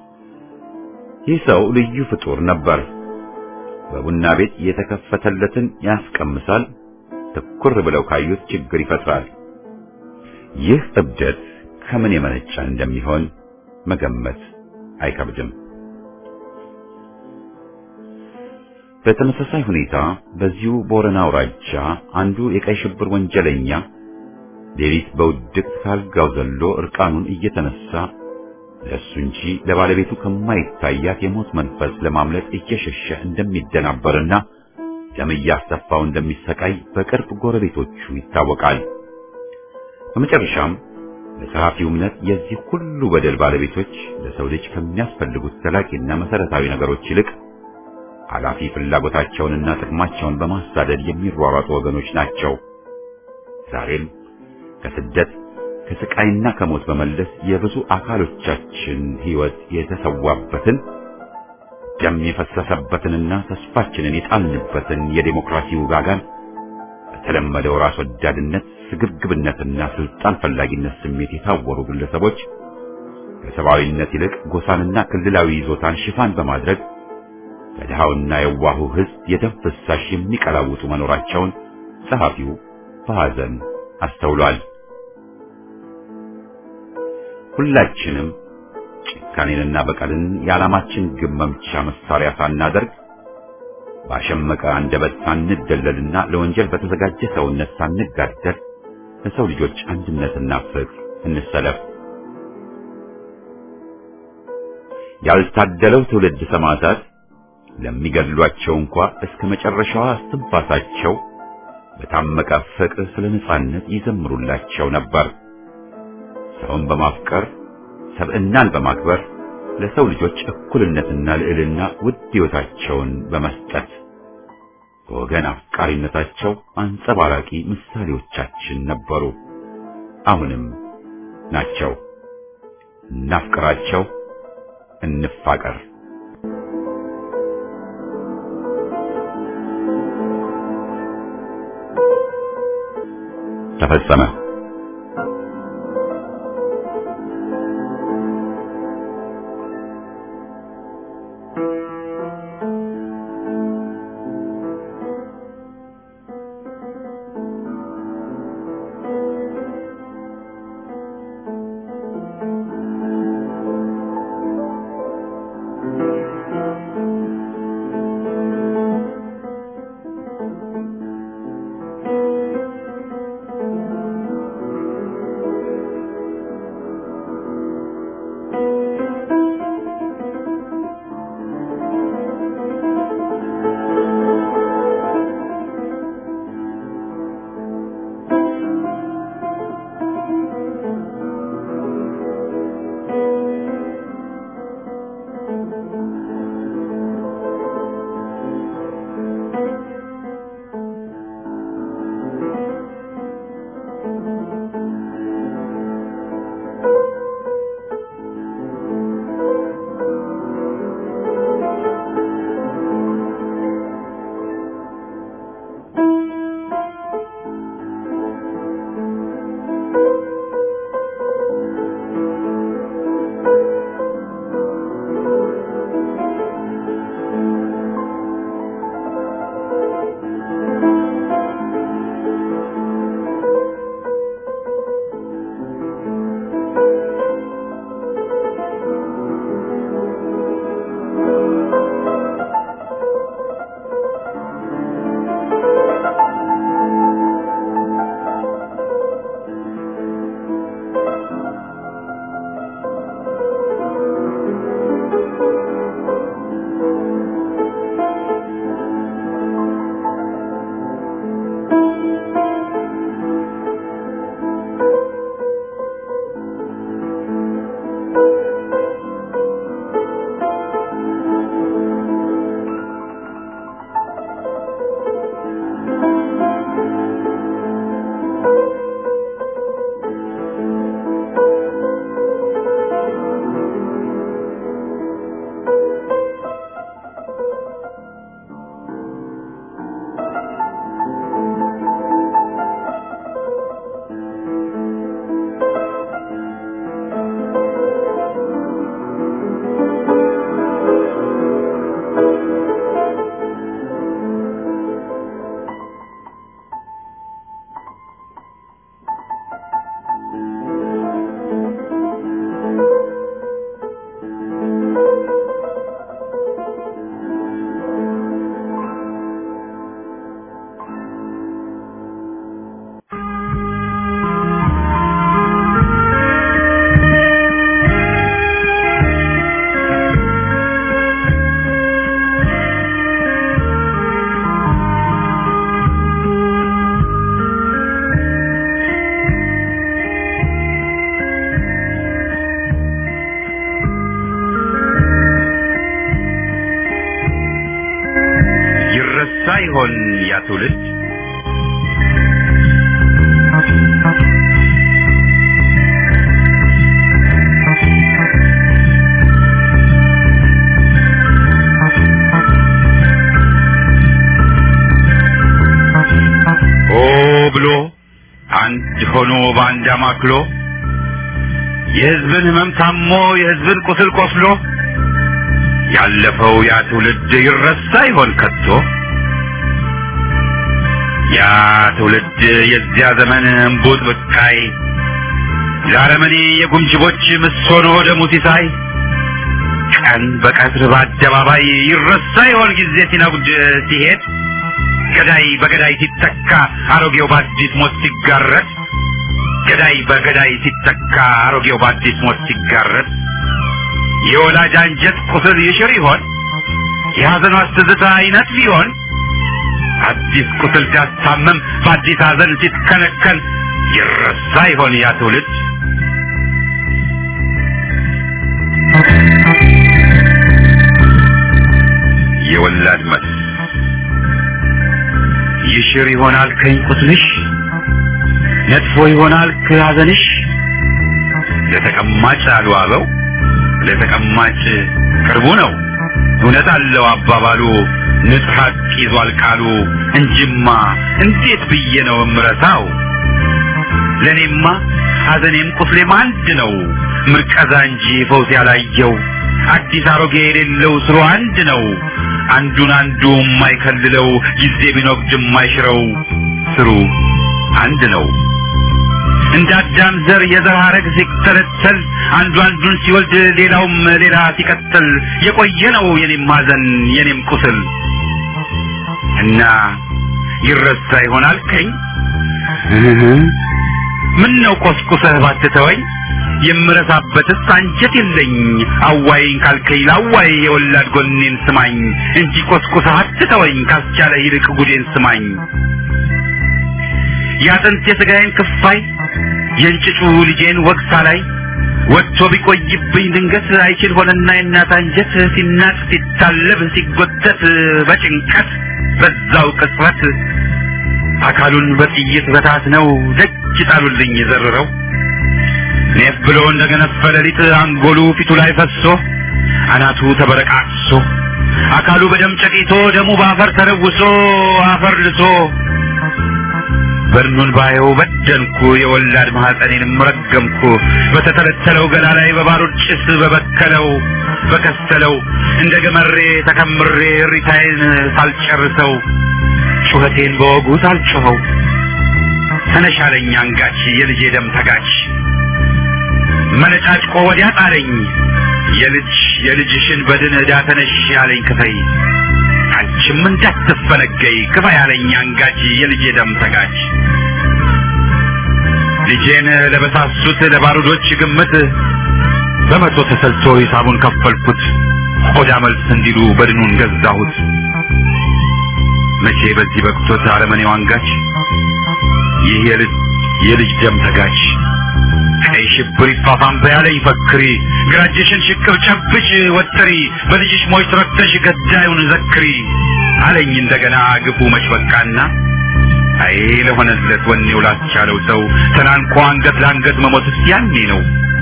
ይህ ሰው ልዩ ፍጡር ነበር። በቡና ቤት የተከፈተለትን ያስቀምሳል። ትኩር ብለው ካዩት ችግር ይፈጥራል። ይህ እብደት ከምን የመነጨ እንደሚሆን መገመት አይከብድም። በተመሳሳይ ሁኔታ በዚሁ ቦረና አውራጃ አንዱ የቀይ ሽብር ወንጀለኛ ሌሊት በውድቅ ካልጋው ዘሎ እርቃኑን እየተነሳ ለሱ እንጂ ለባለቤቱ ከማይታያት የሞት መንፈስ ለማምለጥ እየሸሸ እንደሚደናበርና ደም እያስተፋው እንደሚሰቃይ በቅርብ ጎረቤቶቹ ይታወቃል። በመጨረሻም ለጸሐፊው እምነት የዚህ ሁሉ በደል ባለቤቶች ለሰው ልጅ ከሚያስፈልጉት ዘላቂና መሰረታዊ ነገሮች ይልቅ ኃላፊ ፍላጎታቸውንና ጥቅማቸውን በማሳደድ የሚሯሯጡ ወገኖች ናቸው። ዛሬም ከስደት ከስቃይና ከሞት በመለስ የብዙ አካሎቻችን ሕይወት የተሰዋበትን ደም የፈሰሰበትንና ተስፋችንን የጣልንበትን የዲሞክራሲ ውጋጋን በተለመደው ራስ ወዳድነት፣ ስግብግብነትና ስልጣን ፈላጊነት ስሜት የታወሩ ግለሰቦች ከሰብአዊነት ይልቅ ጎሳንና ክልላዊ ይዞታን ሽፋን በማድረግ ለድሃውና የዋሁ ሕዝብ የደም ፍሳሽ የሚቀላውጡ መኖራቸውን ጸሐፊው በሐዘን አስተውሏል። ሁላችንም ጭካኔንና በቀልን የዓላማችን ግብ መምቻ መሳሪያ ሳናደርግ ባሸመቀ አንደበት ሳንደለልና ለወንጀል በተዘጋጀ ሰውነት ሳንጋደል ለሰው ልጆች አንድነትና ፍቅር እንሰለፍ። ያልታደለው ትውልድ ሰማዕታት ለሚገድሏቸው እንኳን እስከ መጨረሻዋ እስትንፋሳቸው በታመቀ ፍቅር ስለ ነጻነት ይዘምሩላቸው ነበር። ሰውን በማፍቀር ሰብዕናን በማክበር ለሰው ልጆች እኩልነትና ልዕልና ውድ ሕይወታቸውን በመስጠት በወገን አፍቃሪነታቸው አንጸባራቂ ምሳሌዎቻችን ነበሩ። አሁንም ናቸው። እናፍቅራቸው፣ እንፋቀር። ተፈጸመ። ይሆን ያ ትውልድ? ብሎ አንድ ሆኖ ባንድ አማክሎ የሕዝብን ሕመም ታሞ የሕዝብን ቁስል ቆስሎ ያለፈው ያ ትውልድ ይረሳ ይሆን ከቶ? ያ ትውልድ የዚያ ዘመን እምቡጥ ብቃይ ዛረመኔ የጉምጅቦች ምሶኖ ደሙ ሲሳይ ቀን በቀትር በአደባባይ ይረሳ ይሆን ጊዜ ሲነጉድ ሲሄድ ገዳይ በገዳይ ሲተካ አሮጌው በአዲስ ሞት ሲጋረድ ገዳይ በገዳይ ሲተካ አሮጌው በአዲስ ሞት ሲጋረድ የወላጅ አንጀት ቁስል ይሽር ይሆን? የሐዘኗ ትዝታ አይነት ቢሆን አዲስ ቁስል ሲያስታመም በአዲስ ሐዘን ሲትከነከን ይረሳ ይሆን ያ ትውልድ? የወላድ መት ይሽር ይሆናል ከኝ ቁስልሽ ነጥፎ ይሆናል ከሐዘንሽ ለተቀማጭ አሉ አበው ለተቀማጭ ቅርቡ ነው እውነት አለው አባባሉ ንጽሐት ይዟል ቃሉ እንጂማ እንዴት ብዬ ነው እምረሳው ለኔማ ሐዘኔም ቁስሌም አንድ ነው ምርቀዛ እንጂ ፈውስ ያላየው አዲስ አሮጌ የሌለው ስሩ አንድ ነው አንዱን አንዱ የማይከልለው ጊዜ ቢኖቅድ የማይሽረው ስሩ አንድ ነው እንደ አዳም ዘር የዘር ሐረግ ሲተለተል አንዱ አንዱን ሲወልድ ሌላውም ሌላ ሲቀጥል የቆየ ነው የኔም ሐዘን የኔም ቁስል እና ይረሳ ይሆናል ከኝ ምን ነው ቆስቁሰህ ባትተወኝ የምረሳበትስ አንጀት የለኝ አዋይን ካልከኝ ላዋይ የወላድ ጎኔን ስማኝ እንጂ ቆስቁሰህ አትተወኝ ካስቻለ ይልቅ ጉዴን ስማኝ ያጥንት የሥጋዬን ክፋይ የእንጭጩ ልጄን ወግሳ ላይ ወጥቶ ቢቆይብኝ ድንገት አይችል ሆነና የእናት አንጀት ሲናጥ ሲታለብ ሲጎተት በጭንቀት በዛው ቅጽበት አካሉን በጥይት በታትነው ደጅ ጣሉልኝ ዘርረው ኔፍ ብሎ እንደገነፈለ ሊጥ አንጎሉ ፊቱ ላይ ፈሶ አናቱ ተበረቃቅሶ አካሉ በደም ጨቂቶ ደሙ በአፈር ተለውሶ አፈር ልሶ በርኑን ባየው በደንኩ የወላድ ማህፀኔንም ረገምኩ በተተለተለው ገላ ላይ በባሩድ ጭስ በበከለው በከሰለው እንደ ገመሬ ተከምሬ ሪታዬን ሳልጨርሰው ጩኸቴን በወጉ ሳልጮኸው ተነሻለኝ አንጋች የልጄ ደም ተጋች መነጫጭቆ ወዲያ ጣለኝ የልጅሽን በድን ዕዳ ተነሽ ያለኝ ክፈይ አንቺም እንዳትፈነገይ ክፋ ያለኝ አንጋች የልጄ ደም ተጋች ልጄን ለበሳሱት ለባሩዶች ግምት በመቶ ተሰልቶ ሂሳቡን ከፈልኩት ቆዳ መልስ እንዲሉ በድኑን ገዛሁት መቼ በዚህ በቅቶት አረመኔው አንጋች ይህ የልጅ ደም ተጋች ቀይ ሽብር ይፋፋም በያለኝ ፈክሪ ግራጅሽን ሽቅብ ጨብጭ ወጥሪ በልጅሽ ሞች ተረክተሽ ገዳዩን ዘክሪ አለኝ እንደገና ግፉ መችበቃና አይ ለሆነለት ወኔው ላስቻለው ሰው ተናንቆ አንገት ለአንገት መሞትስ ያኔ ነው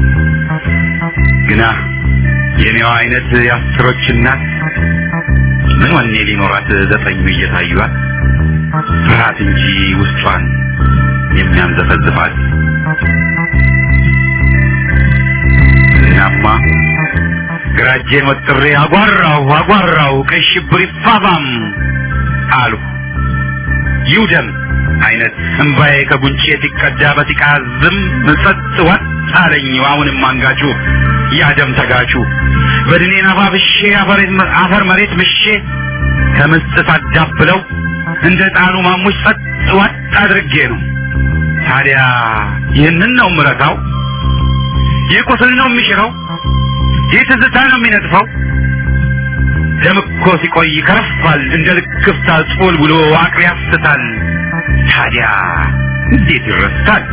ግና የኔዋ አይነት የአስሮች እናት ምን ወኔ ሊኖራት ዘጠኙ እየታዩት ፍርሃት እንጂ ውስጧን የሚያንዘፈዝፋት እናማ ግራጄን ወጥሬ አጓራው ቀይ ሽብር ይፋፋም አልሁ ይውደም አይነት እንባዬ ከጉንጬ ሲቀዳ በሲቃ ዝም ጸጥ ወጥ አለኝ አሁንም አንጋቹ ያደም ተጋቹ በድኔን አባብሼ አፈር መሬት ምሼ ከምስጥ ሳዳብለው እንደ ጣኑ ማሙሽ ጸጥ ወጥ አድርጌ ነው ታዲያ ይህንን ነው ምረታው የቁስል ነው የሚሽረው የትዝታ ነው የሚነጥፈው ደም እኮ ሲቆይ ከረፋል እንደ ልክፍታ ጾል ብሎ አቅሪ ያስታል ታዲያ እንዴት ይረሳል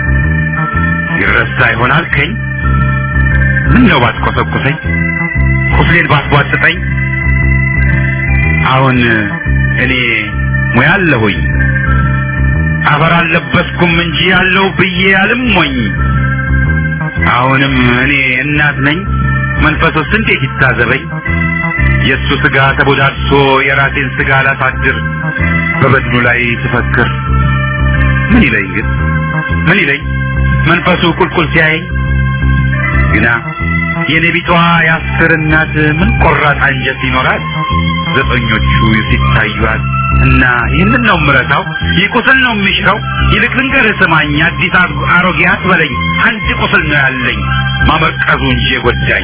ይረሳ ይሆናል ከኝ ምን ነው ባትቆሰቁሰኝ ቁስሌን ባትቧጥጠኝ አሁን እኔ ሙያ አለሁኝ አፈር አልለበስኩም እንጂ ያለው ብዬ አልሞኝ አሁንም እኔ እናት ነኝ መንፈሱስ እንዴት ይታዘበኝ የሱ ስጋ ተቦዳድሶ የራሴን ስጋ ላሳድር በበድኑ ላይ ተፈክር ምን ይለኝ ግን ምን ይለኝ መንፈሱ ቁልቁል ሲያይ ግና የነቢቷ ያስር እናት ምን ቆራጥ አንጀት ይኖራል ዘጠኞቹ ሲታዩት እና ይህንን ነው ምረታው ይቁስል ነው የሚሽረው ይልቅ ልንገርህ ስማኝ አዲስ አሮጌ አትበለኝ አንድ ቁስል ነው ያለኝ ማመርቀዙ እንጂ የጎዳኝ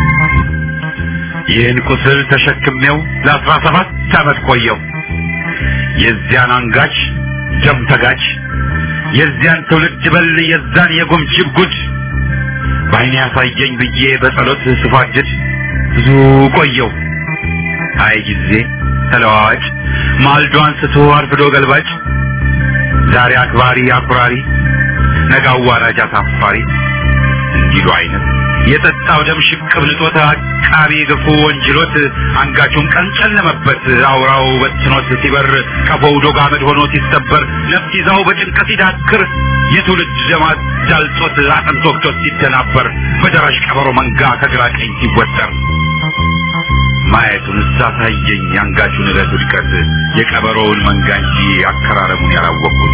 ይህን ቁስል ተሸክሜው ለ17 ዓመት ቆየው የዚያን አንጋች ደም ተጋች የዚያን ትውልድ በል የዛን የጉምጅብ ጉድ ባይኔ ያሳየኝ ብዬ በጸሎት ስፋጅድ ብዙ ቆየው አይ ጊዜ ተለዋዋጭ ማልዶ አንስቶ አርፍዶ ገልባጭ ዛሬ አክባሪ አኩራሪ ነገ አዋራጅ አሳፋሪ እንዲሉ አይነት የጠጣው ደም ሽቅብ ንጦት አቃቢ ግፉ ወንጅሎት አንጋቹን ቀን ጨለመበት አውራው በትኖት ሲበር ቀፎው ዶግ አመድ ሆኖ ሲሰበር ነፍስ ይዛው በጭንቀት ሲዳክር የትውልድ ደማት ዳልጦት አጥንት ወቅቶት ሲተናበር በደራሽ ቀበሮ መንጋ ከግራ ቀኝ ሲወጠር ማየቱን ሳሳየኝ አንጋቹን እለት ውድቀት የቀበሮውን መንጋ እንጂ አከራረሙን ያላወቁት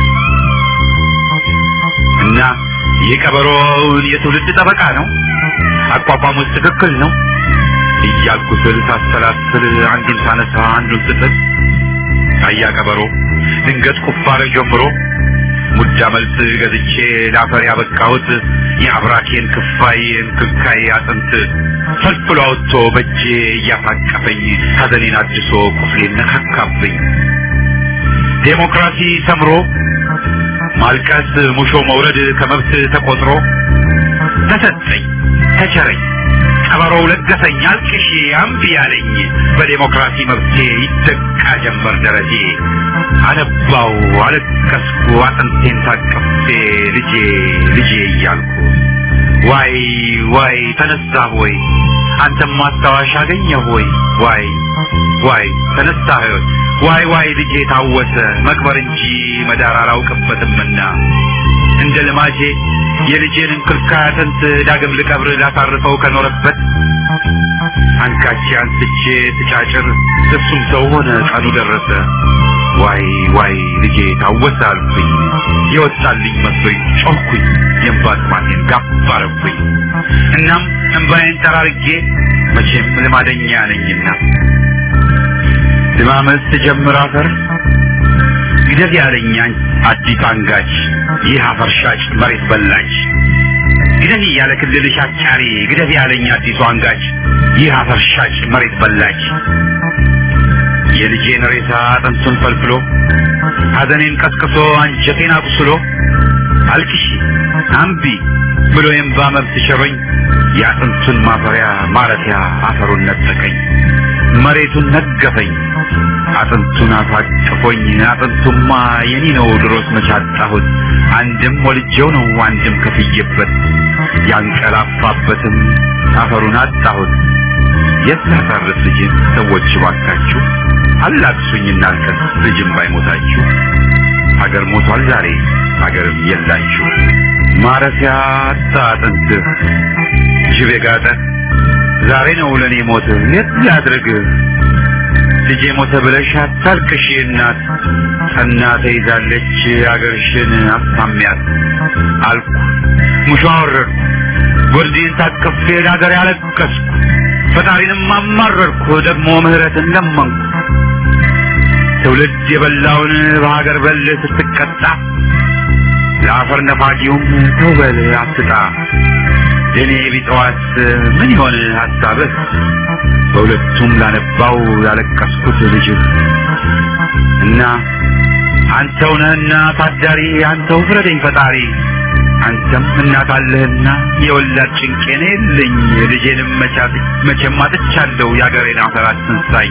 እና የቀበሮውን የትውልድ ጠበቃ ነው አቋቋሙስ ትክክል ነው እያልኩ ስል ሳሰላስል አንዱን ሳነሳ አንዱን ስጥል አያ ቀበሮ ድንገት ቁፋሮ ጀምሮ ሙዳ መልስ ገዝቼ ላፈር ያበቃሁት የአብራኬን ክፋይ እንክልካይ አጥንት ፈልፍሎ አውጥቶ በእጄ እያፋቀፈኝ ሐዘኔን አድሶ ቁስሌን ነካካብኝ ዴሞክራሲ ሰምሮ ማልቀስ ሙሾ መውረድ ከመብት ተቆጥሮ ተሰጠኝ ተቸረኝ ቀበሮው ለገሰኝ አልቅሼ አምቢ ያለኝ በዴሞክራሲ መብቴ ይደቃ ጀመር ደረቴ አነባው አለቀስኩ አጥንቴን ታቅፌ ልጄ ልጄ እያልኩ ዋይ ዋይ ተነሳህ ወይ አንተም ማስታወሻ አገኘህ ወይ ዋይ ዋይ ተነሳህ ዋይ ዋይ ልጄ ታወሰ መቅበር እንጂ መዳር አላውቅበትምና እንደ ልማጄ የልጄን እንክልካይ አጥንት ዳግም ልቀብር ላሳርፈው ከኖረበት አንካቼ አንስቼ ትጫጭር እሱም ሰው ሆነ ቀኑ ደረሰ ዋይ ዋይ ልጄ ታወሰ አልኩኝ የወጣልኝ መስሎኝ ጮኩኝ የእንባ ጥማቴን ጋብ አረኩኝ እናም እንባዬን ጠራርጌ መቼም ልማደኛ ነኝና ልማመስ ጀምር አፈር ግደት ያለኝ አዲስ አንጋች ይህ አፈርሻጭ መሬት በላች ግደት ያለ ክልልሽ አጫሪ ግደት ያለኝ አዲስ አንጋች ይህ አፈርሻጭ መሬት በላች የልጄን ሬሳ አጥንቱን ፈልፍሎ ሐዘኔን ቀስቅሶ አንጀቴን አቁስሎ አልቅሺ አምቢ ብሎ የእምባ መብት ሸሮኝ የአጥንቱን ማፈሪያ ማረፊያ አፈሩን ነጠቀኝ መሬቱን ነገፈኝ አጥንቱን አፋቅፎኝ አጥንቱማ የኔ ነው ድሮስ መቻጣሁት አንድም ወልጄው ነው አንድም ከፍዬበት ያንቀላፋበትም አፈሩን አጣሁት የታፈርስ ልጅ ሰዎች ባካችሁ አላክሱኝ እናልከስ ልጅም ባይሞታችሁ ሀገር ሞቷል ዛሬ ሀገርም የላችሁ ማረፊያ አጥንት ጅብ የጋጠ ዛሬ ነው ለኔ ሞት የት ላድርግ ልጄ ሞተ ብለሽ አታልቅሽ እናት እናቴ ይዛለች አገርሽን አሳሚያት አልኩ ሙሾ አወረድኩ ጎርዴን ታቅፌ ለሀገር ያለቀስኩ ፈጣሪንም አማረርኩ ደግሞ ምህረትን ለመንኩ ትውልድ የበላውን በሀገር በል ስትቀጣ ለአፈር ነፋጊውም ተውበል አትጣ የኔ ቢጠዋት ምን ይሆን ሐሳብህ በሁለቱም ላነባው ያለቀስኩት ልጅ እና አንተው ነህና ታዳሪ አንተው ፍረደኝ ፈጣሪ አንተም እናት አለህና የወላድ ጭንቄን የለኝ ልጄንም መቼም አጥቻለሁ የአገሬን አፈር አትንሳኝ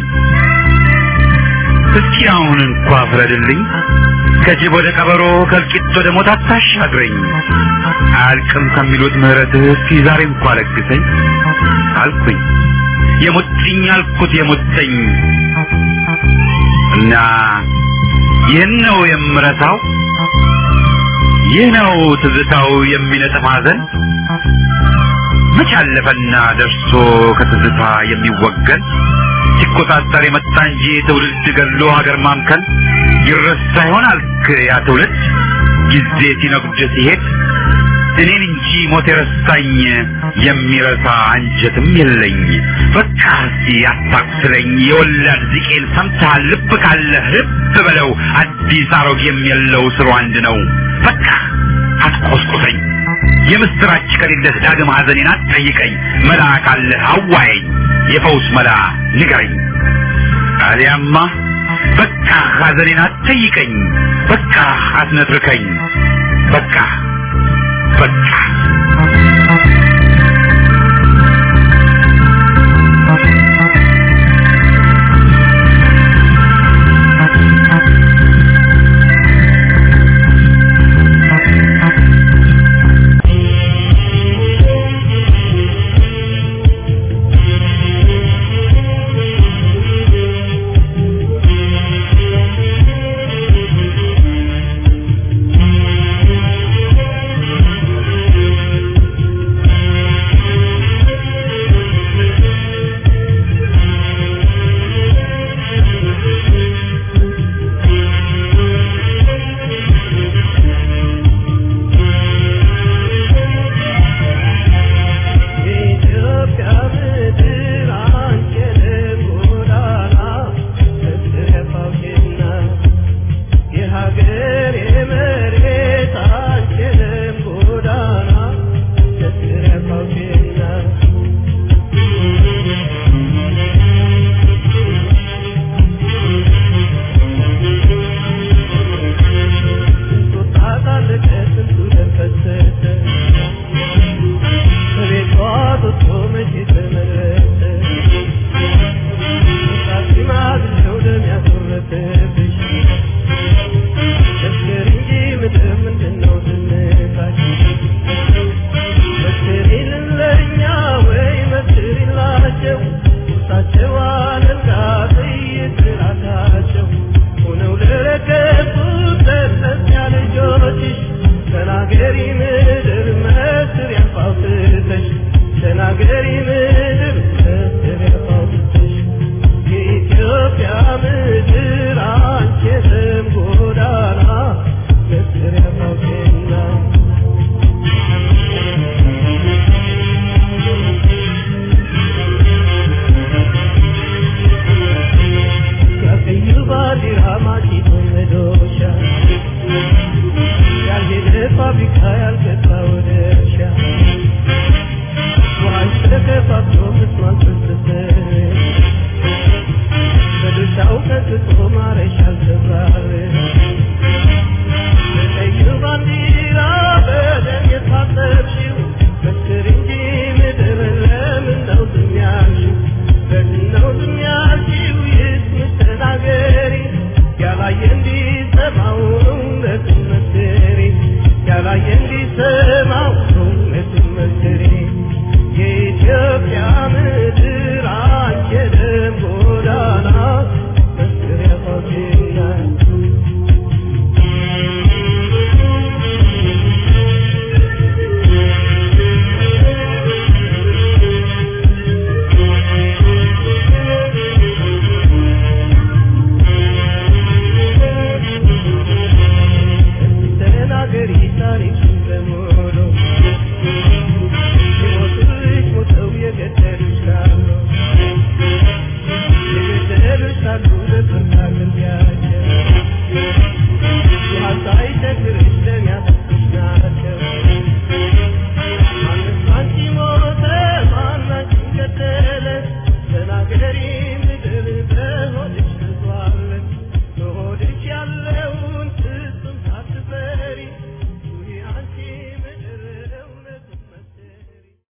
እስኪ አሁን እንኳን ፍረድልኝ ከጅብ ወደ ቀበሮ ከልቂት ወደ ሞት አታሻግረኝ አልቅም ከሚሉት ምህረትህ እስኪ ዛሬ እንኳን ለግሰኝ አልኩኝ የሙጥኝ አልኩት የሙጥኝ እና ይህን ነው የምረሳው ይህ ነው ትዝታው የሚነጥፍ ሐዘን መች አለፈና ደርሶ ከትዝታ የሚወገን ሲቆጣጠር የመጣ እንጂ ትውልድ ገሎ ሀገር ማምከን ይረሳ ይሆናል ያ ትውልድ ጊዜ ሲነጉድ ሲሄድ እኔን እንጂ ሞት የረሳኝ የሚረሳ አንጀትም የለኝ በቃ ያታቁስለኝ የወላድ ዝቄን ሰምተሃል ልብ ካለህ ልብ በለው አዲስ አሮጌም የለው ስሩ አንድ ነው በቃ አትቆስቁሰኝ የምስራች ከሌለህ ዳግም ሐዘኔን አትጠይቀኝ መላ ካለህ አዋየኝ የፈውስ መላ ንገረኝ አሊያማ በቃ ሐዘኔን አትጠይቀኝ በቃ አትነትርከኝ በቃ